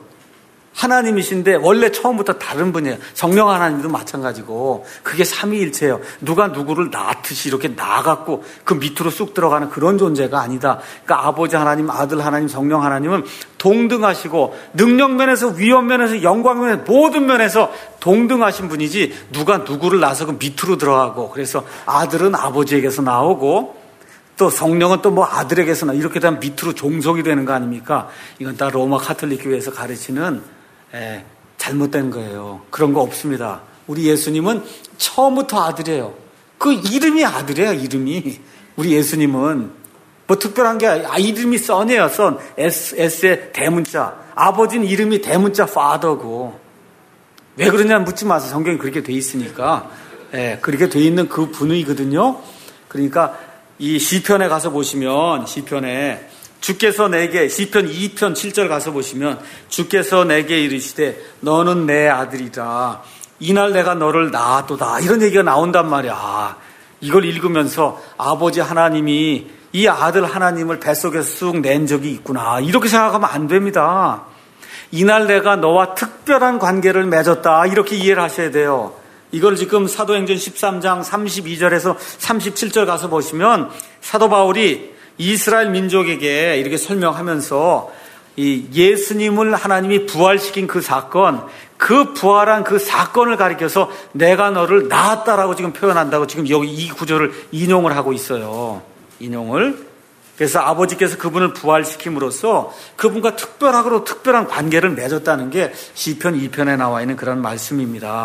하나님이신데 원래 처음부터 다른 분이에요. 성령 하나님도 마찬가지고 그게 삼위일체예요. 누가 누구를 낳듯이 이렇게 낳아갖고 그 밑으로 쑥 들어가는 그런 존재가 아니다. 그러니까 아버지 하나님, 아들 하나님, 성령 하나님은 동등하시고 능력면에서, 위엄면에서, 영광면에서 모든 면에서 동등하신 분이지 누가 누구를 낳아서 그 밑으로 들어가고 그래서 아들은 아버지에게서 나오고 또 성령은 또 뭐 아들에게서 나 이렇게 되면 밑으로 종속이 되는 거 아닙니까? 이건 다 로마 카톨릭 교회에서 가르치는 예, 잘못된 거예요. 그런 거 없습니다. 우리 예수님은 처음부터 아들이에요. 그 이름이 아들이에요. 이름이. 우리 예수님은 뭐 특별한 게 아, 이름이 son이에요. son. S, S의 대문자. 아버지는 이름이 대문자 father고. 왜 그러냐 묻지 마세요. 성경이 그렇게 돼 있으니까. 예, 그렇게 돼 있는 그 분이거든요. 그러니까 이 시편에 가서 보시면 시편에 주께서 내게 시편 이 편 칠 절 가서 보시면 주께서 내게 이르시되 너는 내 아들이라 이날 내가 너를 낳았도다 이런 얘기가 나온단 말이야. 이걸 읽으면서 아버지 하나님이 이 아들 하나님을 뱃속에서 쑥 낸 적이 있구나 이렇게 생각하면 안 됩니다. 이날 내가 너와 특별한 관계를 맺었다 이렇게 이해를 하셔야 돼요. 이걸 지금 사도행전 십삼 장 삼십이 절에서 삼십칠 절 가서 보시면 사도 바울이 이스라엘 민족에게 이렇게 설명하면서 이 예수님을 하나님이 부활시킨 그 사건, 그 부활한 그 사건을 가리켜서 내가 너를 낳았다라고 지금 표현한다고 지금 여기 이 구절을 인용을 하고 있어요. 인용을. 그래서 아버지께서 그분을 부활시킴으로써 그분과 특별하고 특별한 관계를 맺었다는 게 시편 이 편에 나와 있는 그런 말씀입니다.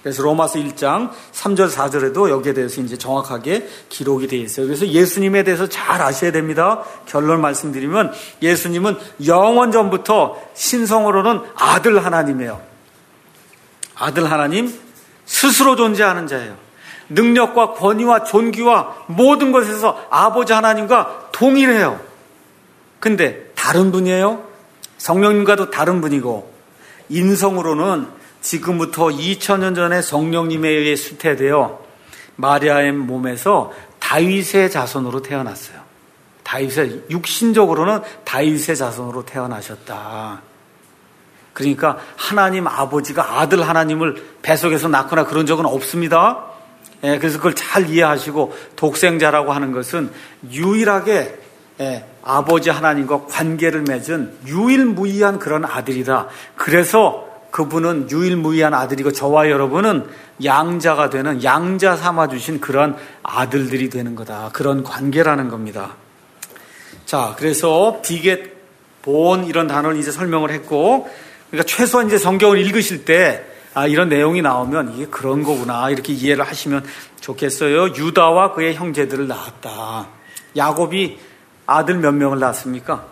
그래서 로마서 일 장 삼 절 사 절에도 여기에 대해서 이제 정확하게 기록이 되어 있어요. 그래서 예수님에 대해서 잘 아셔야 됩니다. 결론 말씀드리면 예수님은 영원 전부터 신성으로는 아들 하나님이에요. 아들 하나님, 스스로 존재하는 자예요. 능력과 권위와 존귀와 모든 것에서 아버지 하나님과 동일해요. 근데 다른 분이에요. 성령님과도 다른 분이고, 인성으로는 지금부터 이천 년 전에 성령님에 의해 수태되어 마리아의 몸에서 다윗의 자손으로 태어났어요. 다윗의, 육신적으로는 다윗의 자손으로 태어나셨다. 그러니까 하나님 아버지가 아들 하나님을 뱃속에서 낳거나 그런 적은 없습니다. 예, 그래서 그걸 잘 이해하시고, 독생자라고 하는 것은 유일하게 예, 아버지 하나님과 관계를 맺은 유일무이한 그런 아들이다. 그래서 그분은 유일무이한 아들이고 저와 여러분은 양자가 되는, 양자 삼아주신 그런 아들들이 되는 거다. 그런 관계라는 겁니다. 자, 그래서 비겟, 본 이런 단어를 이제 설명을 했고, 그러니까 최소한 이제 성경을 읽으실 때 아, 이런 내용이 나오면 이게 그런 거구나 이렇게 이해를 하시면 좋겠어요. 유다와 그의 형제들을 낳았다. 야곱이 아들 몇 명을 낳았습니까?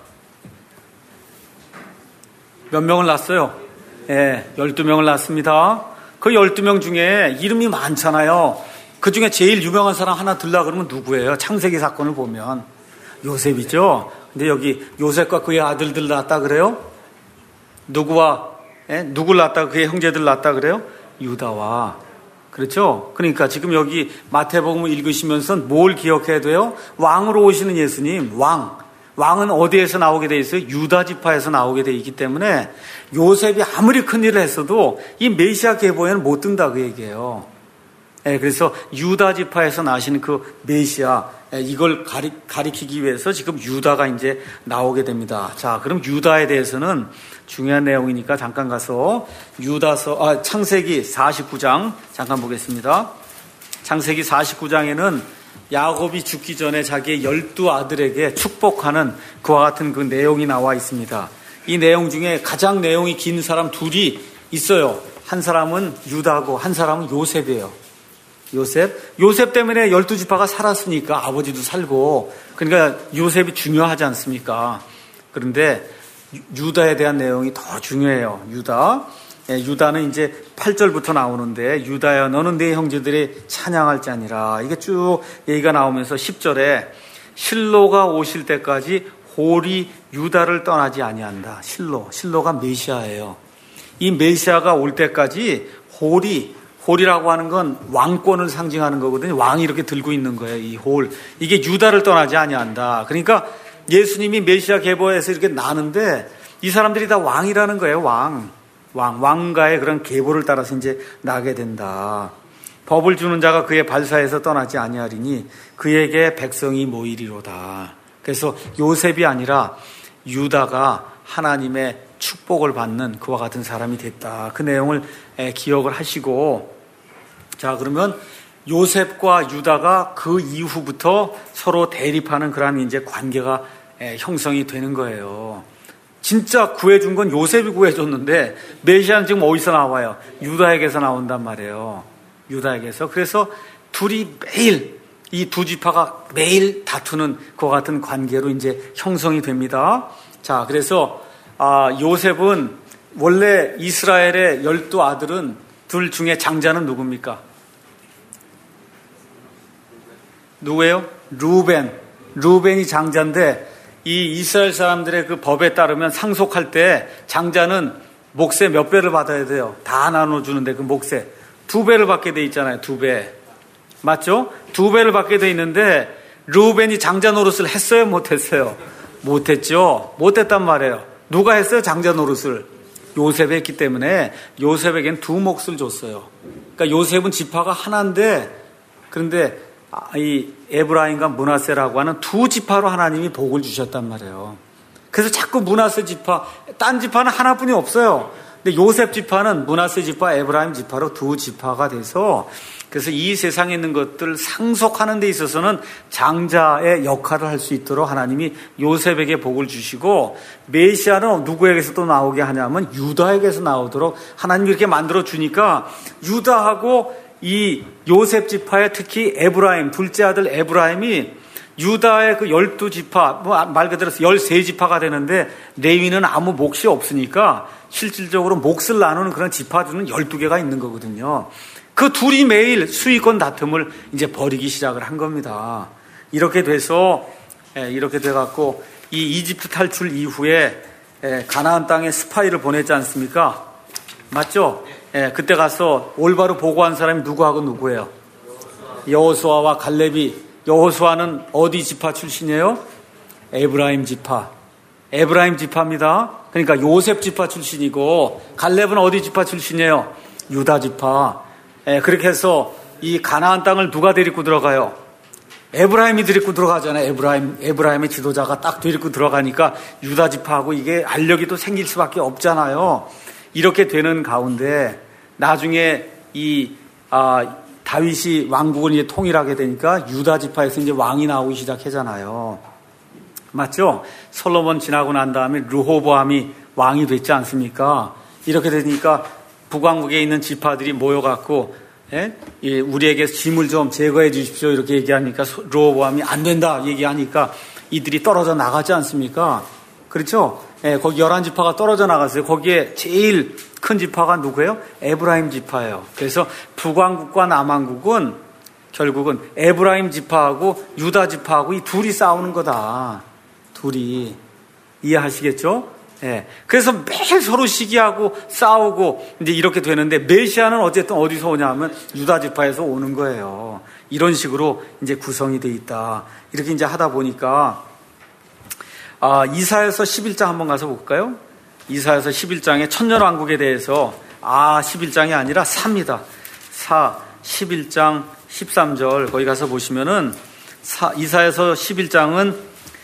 몇 명을 낳았어요? 예, 열두 명을 낳았습니다. 그 열두 명 중에 이름이 많잖아요. 그 중에 제일 유명한 사람 하나 들라 그러면 누구예요? 창세기 사건을 보면 요셉이죠. 근데 여기 요셉과 그의 아들들 낳았다 그래요? 누구와, 예? 누굴 낳았다, 그의 형제들 낳았다 그래요? 유다와. 그렇죠? 그러니까 지금 여기 마태복음을 읽으시면서 뭘 기억해야 돼요? 왕으로 오시는 예수님, 왕. 왕은 어디에서 나오게 돼 있어요? 유다 지파에서 나오게 돼 있기 때문에 요셉이 아무리 큰 일을 했어도 이 메시아 계보에는 못 든다 그 얘기예요. 예, 그래서 유다 지파에서 나시는 그 메시아, 예, 이걸 가리, 가리키기 위해서 지금 유다가 이제 나오게 됩니다. 자, 그럼 유다에 대해서는 중요한 내용이니까 잠깐 가서 유다서, 아, 창세기 사십구 장 잠깐 보겠습니다. 창세기 사십구 장에는 야곱이 죽기 전에 자기의 열두 아들에게 축복하는 그와 같은 그 내용이 나와 있습니다. 이 내용 중에 가장 내용이 긴 사람 둘이 있어요. 한 사람은 유다고 한 사람은 요셉이에요. 요셉. 요셉 때문에 열두 지파가 살았으니까 아버지도 살고, 그러니까 요셉이 중요하지 않습니까? 그런데 유다에 대한 내용이 더 중요해요. 유다. 예, 유다는 이제 팔 절부터 나오는데, 유다야 너는 네 형제들이 찬양할 자니라. 이게 쭉 얘기가 나오면서 십 절에 실로가 오실 때까지 홀이 유다를 떠나지 아니한다. 실로. 실로가 메시아예요. 이 메시아가 올 때까지 홀이, 홀이라고 하는 건 왕권을 상징하는 거거든요. 왕이 이렇게 들고 있는 거예요. 이 홀. 이게 유다를 떠나지 아니한다. 그러니까 예수님이 메시아 계보에서 이렇게 나는데 이 사람들이 다 왕이라는 거예요. 왕. 왕, 왕가의 그런 계보를 따라서 이제 나게 된다. 법을 주는 자가 그의 발사에서 떠나지 아니하리니 그에게 백성이 모이리로다. 그래서 요셉이 아니라 유다가 하나님의 축복을 받는 그와 같은 사람이 됐다. 그 내용을 기억을 하시고, 자, 그러면 요셉과 유다가 그 이후부터 서로 대립하는 그런 이제 관계가 형성이 되는 거예요. 진짜 구해준 건 요셉이 구해줬는데 메시아는 지금 어디서 나와요? 유다에게서 나온단 말이에요. 유다에게서. 그래서 둘이 매일 이 두 지파가 매일 다투는 그와 같은 관계로 이제 형성이 됩니다. 자, 그래서 아, 요셉은 원래 이스라엘의 열두 아들은 둘 중에 장자는 누굽니까? 누구예요? 루벤. 루벤이 장자인데 이 이스라엘 사람들의 그 법에 따르면 상속할 때 장자는 몫의 몇 배를 받아야 돼요? 다 나눠주는데 그 몫에 두 배를 받게 돼 있잖아요. 두 배. 맞죠? 두 배를 받게 돼 있는데 루벤이 장자 노릇을 했어요? 못했어요? 못했죠. 못했단 말이에요. 누가 했어요? 장자 노릇을. 요셉이 했기 때문에 요셉에겐 두 몫을 줬어요. 그러니까 요셉은 지파가 하나인데, 그런데 이 에브라임과 므낫세라고 하는 두 지파로 하나님이 복을 주셨단 말이에요. 그래서 자꾸 므낫세 지파, 딴 지파는 하나뿐이 없어요. 근데 요셉 지파는 므낫세 지파, 에브라임 지파로 두 지파가 돼서 그래서 이 세상에 있는 것들 상속하는 데 있어서는 장자의 역할을 할 수 있도록 하나님이 요셉에게 복을 주시고 메시아는 누구에게서 또 나오게 하냐면 유다에게서 나오도록 하나님이 이렇게 만들어 주니까 유다하고 이 요셉 지파에 특히 에브라임, 둘째 아들 에브라임이 유다의 그 열두 지파, 뭐 말 그대로 열세 지파가 되는데 레위는 아무 몫이 없으니까 실질적으로 몫을 나누는 그런 지파들은 열두 개가 있는 거거든요. 그 둘이 매일 수익권 다툼을 이제 벌이기 시작을 한 겁니다. 이렇게 돼서, 이렇게 돼갖고, 이 이집트 탈출 이후에 가나안 땅에 스파이를 보냈지 않습니까? 맞죠? 그때 가서 올바로 보고한 사람이 누구하고 누구예요? 여호수아와 갈렙이. 여호수아는 어디 지파 출신이에요? 에브라임 지파. 에브라임 지파입니다. 그러니까 요셉 지파 출신이고, 갈렙은 어디 지파 출신이에요? 유다 지파. 예, 그렇게 해서 이 가나안 땅을 누가 데리고 들어가요? 에브라임이 데리고 들어가잖아요. 에브라임, 에브라임의 지도자가 딱 데리고 들어가니까 유다 지파하고 이게 알력이 또 생길 수밖에 없잖아요. 이렇게 되는 가운데 나중에 이 아, 다윗이 왕국을 이제 통일하게 되니까 유다 지파에서 이제 왕이 나오기 시작하잖아요. 맞죠? 솔로몬 지나고 난 다음에 르호보암이 왕이 됐지 않습니까? 이렇게 되니까 북왕국에 있는 지파들이 모여갖고 예? 우리에게 짐을 좀 제거해 주십시오 이렇게 얘기하니까 르호보암이 안 된다 얘기하니까 이들이 떨어져 나가지 않습니까? 그렇죠? 예, 거기 열한 지파가 떨어져 나갔어요. 거기에 제일 큰 지파가 누구예요? 에브라임 지파예요. 그래서 북왕국과 남왕국은 결국은 에브라임 지파하고 유다 지파하고 이 둘이 싸우는 거다. 둘이. 이해하시겠죠? 예. 그래서 매일 서로 시기하고 싸우고 이제 이렇게 되는데 메시아는 어쨌든 어디서 오냐면 유다 지파에서 오는 거예요. 이런 식으로 이제 구성이 돼 있다. 이렇게 이제 하다 보니까 아, 이사야서 십일 장 한번 가서 볼까요? 이사야서 십일 장에 천년왕국에 대해서 아, 십일 장이 아니라 사입니다. 사, 십일 장 십삼 절 거기 가서 보시면은 사, 이사야서 십일 장은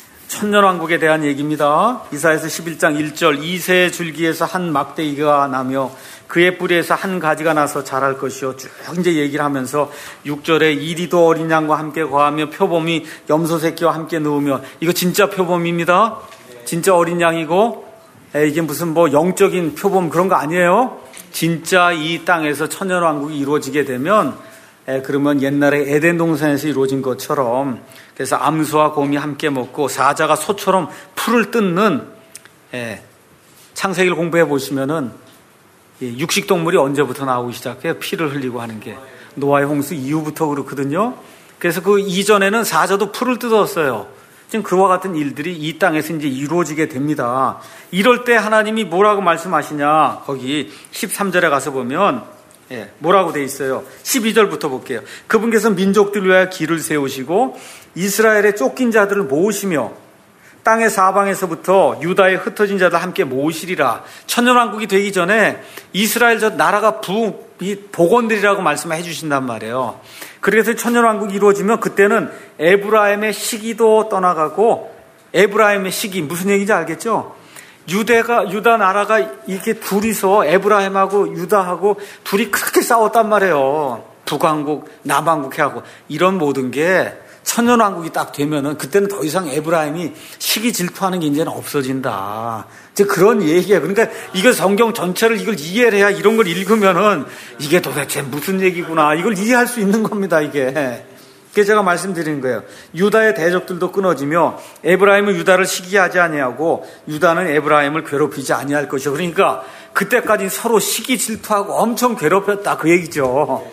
천년왕국에 대한 얘기입니다. 이사야서 십일 장 일 절 이새의 줄기에서 한 막대기가 나며 그의 뿌리에서 한 가지가 나서 자랄 것이요 쭉 이제 얘기를 하면서 육 절에 이리도 어린 양과 함께 거하며 표범이 염소 새끼와 함께 누우며 이거 진짜 표범입니다. 진짜 어린 양이고 에, 이게 무슨 뭐 영적인 표범 그런 거 아니에요. 진짜 이 땅에서 천년왕국이 이루어지게 되면 에, 그러면 옛날에 에덴 동산에서 이루어진 것처럼 그래서 암소와 곰이 함께 먹고 사자가 소처럼 풀을 뜯는 예, 창세기를 공부해 보시면은 예, 육식동물이 언제부터 나오기 시작해요? 피를 흘리고 하는 게 노아의 홍수 이후부터 그렇거든요. 그래서 그 이전에는 사자도 풀을 뜯었어요. 지금 그와 같은 일들이 이 땅에서 이제 이루어지게 됩니다. 이럴 때 하나님이 뭐라고 말씀하시냐? 거기 십삼 절에 가서 보면 예, 뭐라고 돼 있어요? 십이 절부터 볼게요. 그분께서 민족들을 위하여 길을 세우시고 이스라엘의 쫓긴 자들을 모으시며 땅의 사방에서부터 유다의 흩어진 자들 함께 모으시리라. 천년왕국이 되기 전에 이스라엘 저 나라가 부, 이 복원들이라고 말씀해 주신단 말이에요. 그래서 천년왕국이 이루어지면 그때는 에브라임의 시기도 떠나가고 에브라임의 시기 무슨 얘기인지 알겠죠? 유대가, 유다 나라가 이렇게 둘이서 에브라임하고 유다하고 둘이 그렇게 싸웠단 말이에요. 북왕국, 남왕국 해하고. 이런 모든 게 천년왕국이 딱 되면은 그때는 더 이상 에브라임이 시기 질투하는 게 이제는 없어진다. 이제 그런 얘기예요. 그러니까 이걸 성경 전체를 이걸 이해를 해야 이런 걸 읽으면은 이게 도대체 무슨 얘기구나. 이걸 이해할 수 있는 겁니다, 이게. 그게 제가 말씀드리는 거예요. 유다의 대적들도 끊어지며 에브라임은 유다를 시기하지 아니하고 유다는 에브라임을 괴롭히지 아니할 것이요. 그러니까 그때까지 서로 시기 질투하고 엄청 괴롭혔다 그 얘기죠.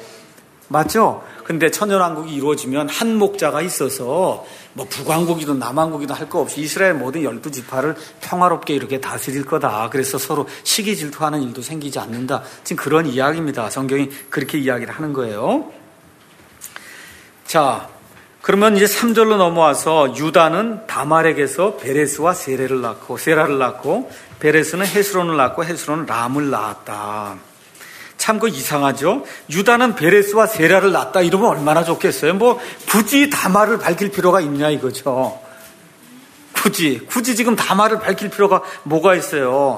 맞죠? 근데 천년왕국이 이루어지면 한 목자가 있어서 뭐 북왕국이든 남왕국이든 할 거 없이 이스라엘 모든 열두 지파를 평화롭게 이렇게 다스릴 거다. 그래서 서로 시기 질투하는 일도 생기지 않는다. 지금 그런 이야기입니다. 성경이 그렇게 이야기를 하는 거예요. 자, 그러면 이제 삼 절로 넘어와서 유다는 다말에게서 베레스와 세레를 낳고 세라를 낳고 베레스는 헤스론을 낳고 헤스론은 람을 낳았다. 참 그 이상하죠. 유다는 베레스와 세라를 낳았다 이러면 얼마나 좋겠어요. 뭐 굳이 다말을 밝힐 필요가 있냐 이거죠. 굳이 굳이 지금 다말을 밝힐 필요가 뭐가 있어요.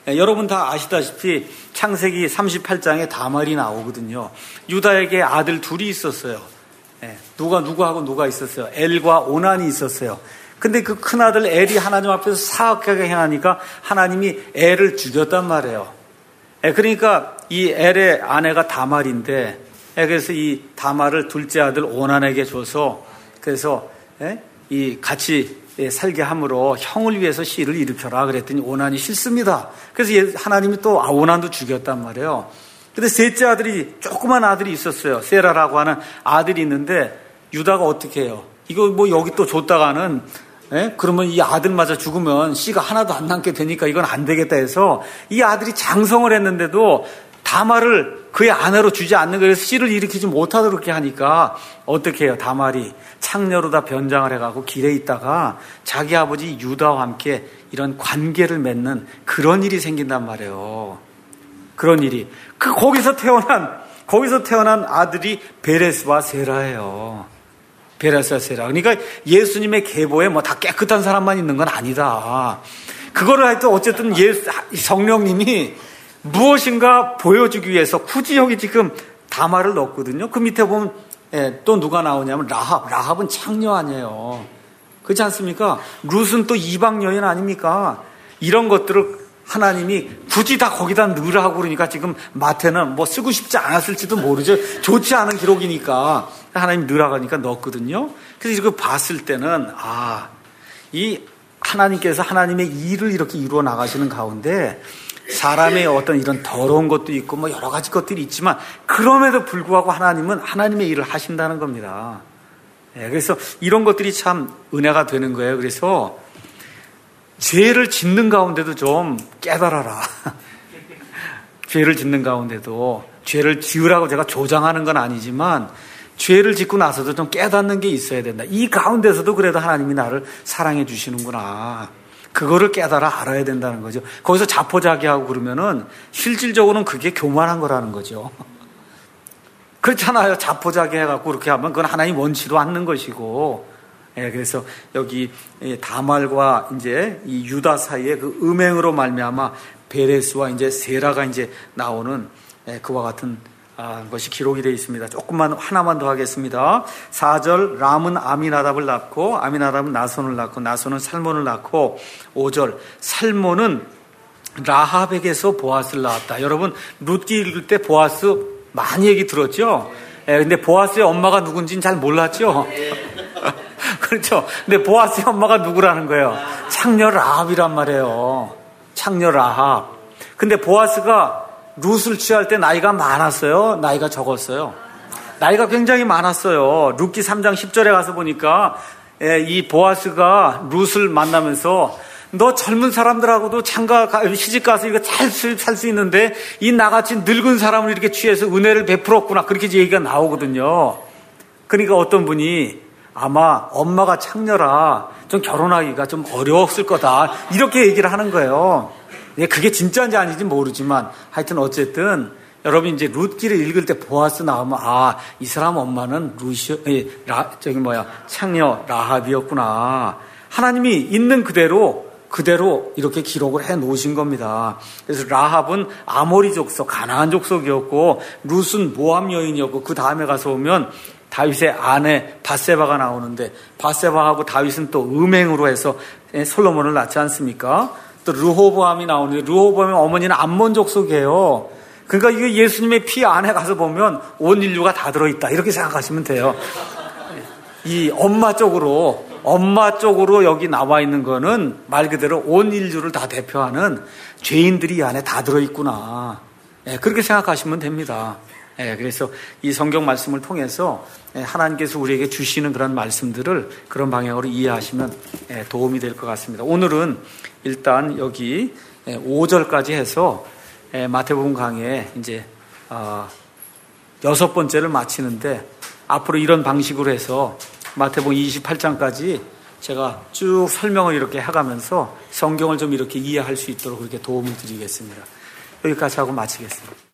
예, 여러분 다 아시다시피 창세기 삼십팔 장에 다말이 나오거든요. 유다에게 아들 둘이 있었어요. 예, 누가 누구하고 누가 있었어요. 엘과 오난이 있었어요. 근데 그 큰아들 엘이 하나님 앞에서 사악하게 행하니까 하나님이 엘을 죽였단 말이에요. 예, 그러니까 이 엘의 아내가 다말인데, 예, 그래서 이 다말을 둘째 아들 오난에게 줘서 그래서 예, 이 같이 예, 살게 함으로 형을 위해서 씨를 일으켜라 그랬더니 오난이 싫습니다. 그래서 하나님이 또 아, 오난도 죽였단 말이에요. 근데 셋째 아들이 조그만 아들이 있었어요. 세라라고 하는 아들이 있는데 유다가 어떻게 해요? 이거 뭐 여기 또 줬다가는 예? 그러면 이 아들마저 죽으면 씨가 하나도 안 남게 되니까 이건 안 되겠다 해서 이 아들이 장성을 했는데도 다말을 그의 아내로 주지 않는 거예요. 씨를 일으키지 못하도록 이렇게 하니까 어떻게 해요? 다말이 창녀로 다 변장을 해가고 길에 있다가 자기 아버지 유다와 함께 이런 관계를 맺는 그런 일이 생긴단 말이에요. 그런 일이. 그 거기서 태어난 거기서 태어난 아들이 베레스와 세라예요. 베레스와 세라. 그러니까 예수님의 계보에 뭐 다 깨끗한 사람만 있는 건 아니다. 그거를 하여튼 어쨌든 예수, 성령님이 무엇인가 보여주기 위해서 굳이 여기 지금 다말을 넣었거든요. 그 밑에 보면 예, 또 누가 나오냐면 라합. 라합은 창녀 아니에요. 그렇지 않습니까? 룻은 또 이방 여인 아닙니까? 이런 것들을 하나님이 굳이 다 거기다 넣으라고 그러니까 지금 마태는 뭐 쓰고 싶지 않았을지도 모르죠. 좋지 않은 기록이니까 하나님이 넣으라고 하니까 넣었거든요. 그래서 이렇게 봤을 때는 아, 이 하나님께서 하나님의 일을 이렇게 이루어 나가시는 가운데 사람의 어떤 이런 더러운 것도 있고 뭐 여러 가지 것들이 있지만 그럼에도 불구하고 하나님은 하나님의 일을 하신다는 겁니다. 네, 그래서 이런 것들이 참 은혜가 되는 거예요. 그래서 죄를 짓는 가운데도 좀 깨달아라. 죄를 짓는 가운데도 죄를 지으라고 제가 조장하는 건 아니지만 죄를 짓고 나서도 좀 깨닫는 게 있어야 된다. 이 가운데서도 그래도 하나님이 나를 사랑해 주시는구나. 그거를 깨달아 알아야 된다는 거죠. 거기서 자포자기하고 그러면은 실질적으로는 그게 교만한 거라는 거죠. 그렇잖아요. 자포자기 해갖고 그렇게 하면 그건 하나님 원치도 않는 것이고. 예, 그래서 여기 다말과 이제 이 유다 사이에 그 음행으로 말미암아 베레스와 이제 세라가 이제 나오는 예, 그와 같은 아, 것이 기록이 되어 있습니다. 조금만 하나만 더 하겠습니다. 사 절 람은 아미나답을 낳고 아미나답은 나손을 낳고 나손은 살몬을 낳고 오 절 살몬은 라합에게서 보아스를 낳았다. 여러분 룻기 읽을 때 보아스 많이 얘기 들었죠? 예, 근데 보아스의 엄마가 누군지는 잘 몰랐죠? 그렇죠? 근데 보아스의 엄마가 누구라는 거예요? 창녀 라합이란 말이에요. 창녀 라합. 근데 보아스가 룻을 취할 때 나이가 많았어요? 나이가 적었어요? 나이가 굉장히 많았어요. 룻기 삼 장 십 절에 가서 보니까 이 보아스가 룻을 만나면서 너 젊은 사람들하고도 장가 시집가서 이거 잘 살 수 있는데 이 나같이 늙은 사람을 이렇게 취해서 은혜를 베풀었구나. 그렇게 얘기가 나오거든요. 그러니까 어떤 분이 아마 엄마가 창녀라 좀 결혼하기가 좀 어려웠을 거다. 이렇게 얘기를 하는 거예요. 그게 진짜인지 아닌지 모르지만 하여튼 어쨌든 여러분 이제 룻기를 읽을 때 보아스 나오면 아, 이 사람 엄마는 룻이 라 저기 뭐야 창녀 라합이었구나. 하나님이 있는 그대로 그대로 이렇게 기록을 해 놓으신 겁니다. 그래서 라합은 아모리 족속 가나안 족속이었고 룻은 모함 여인이었고 그 다음에 가서 보면 다윗의 아내 밧세바가 나오는데 밧세바하고 다윗은 또 음행으로 해서 솔로몬을 낳지 않습니까? 또 르호보암이 나오는데 르호보암의 어머니는 암몬 족속이에요. 그러니까 이게 예수님의 피 안에 가서 보면 온 인류가 다 들어있다 이렇게 생각하시면 돼요. 이 엄마 쪽으로 엄마 쪽으로 여기 나와 있는 거는 말 그대로 온 인류를 다 대표하는 죄인들이 이 안에 다 들어있구나. 예, 그렇게 생각하시면 됩니다. 예, 그래서 이 성경 말씀을 통해서 하나님께서 우리에게 주시는 그런 말씀들을 그런 방향으로 이해하시면 예, 도움이 될 것 같습니다. 오늘은 일단 여기 오 절까지 해서 예, 마태복음 강의에 이제 어, 여섯 번째를 마치는데 앞으로 이런 방식으로 해서 마태복음 이십팔 장까지 제가 쭉 설명을 이렇게 해가면서 성경을 좀 이렇게 이해할 수 있도록 그렇게 도움을 드리겠습니다. 여기까지 하고 마치겠습니다.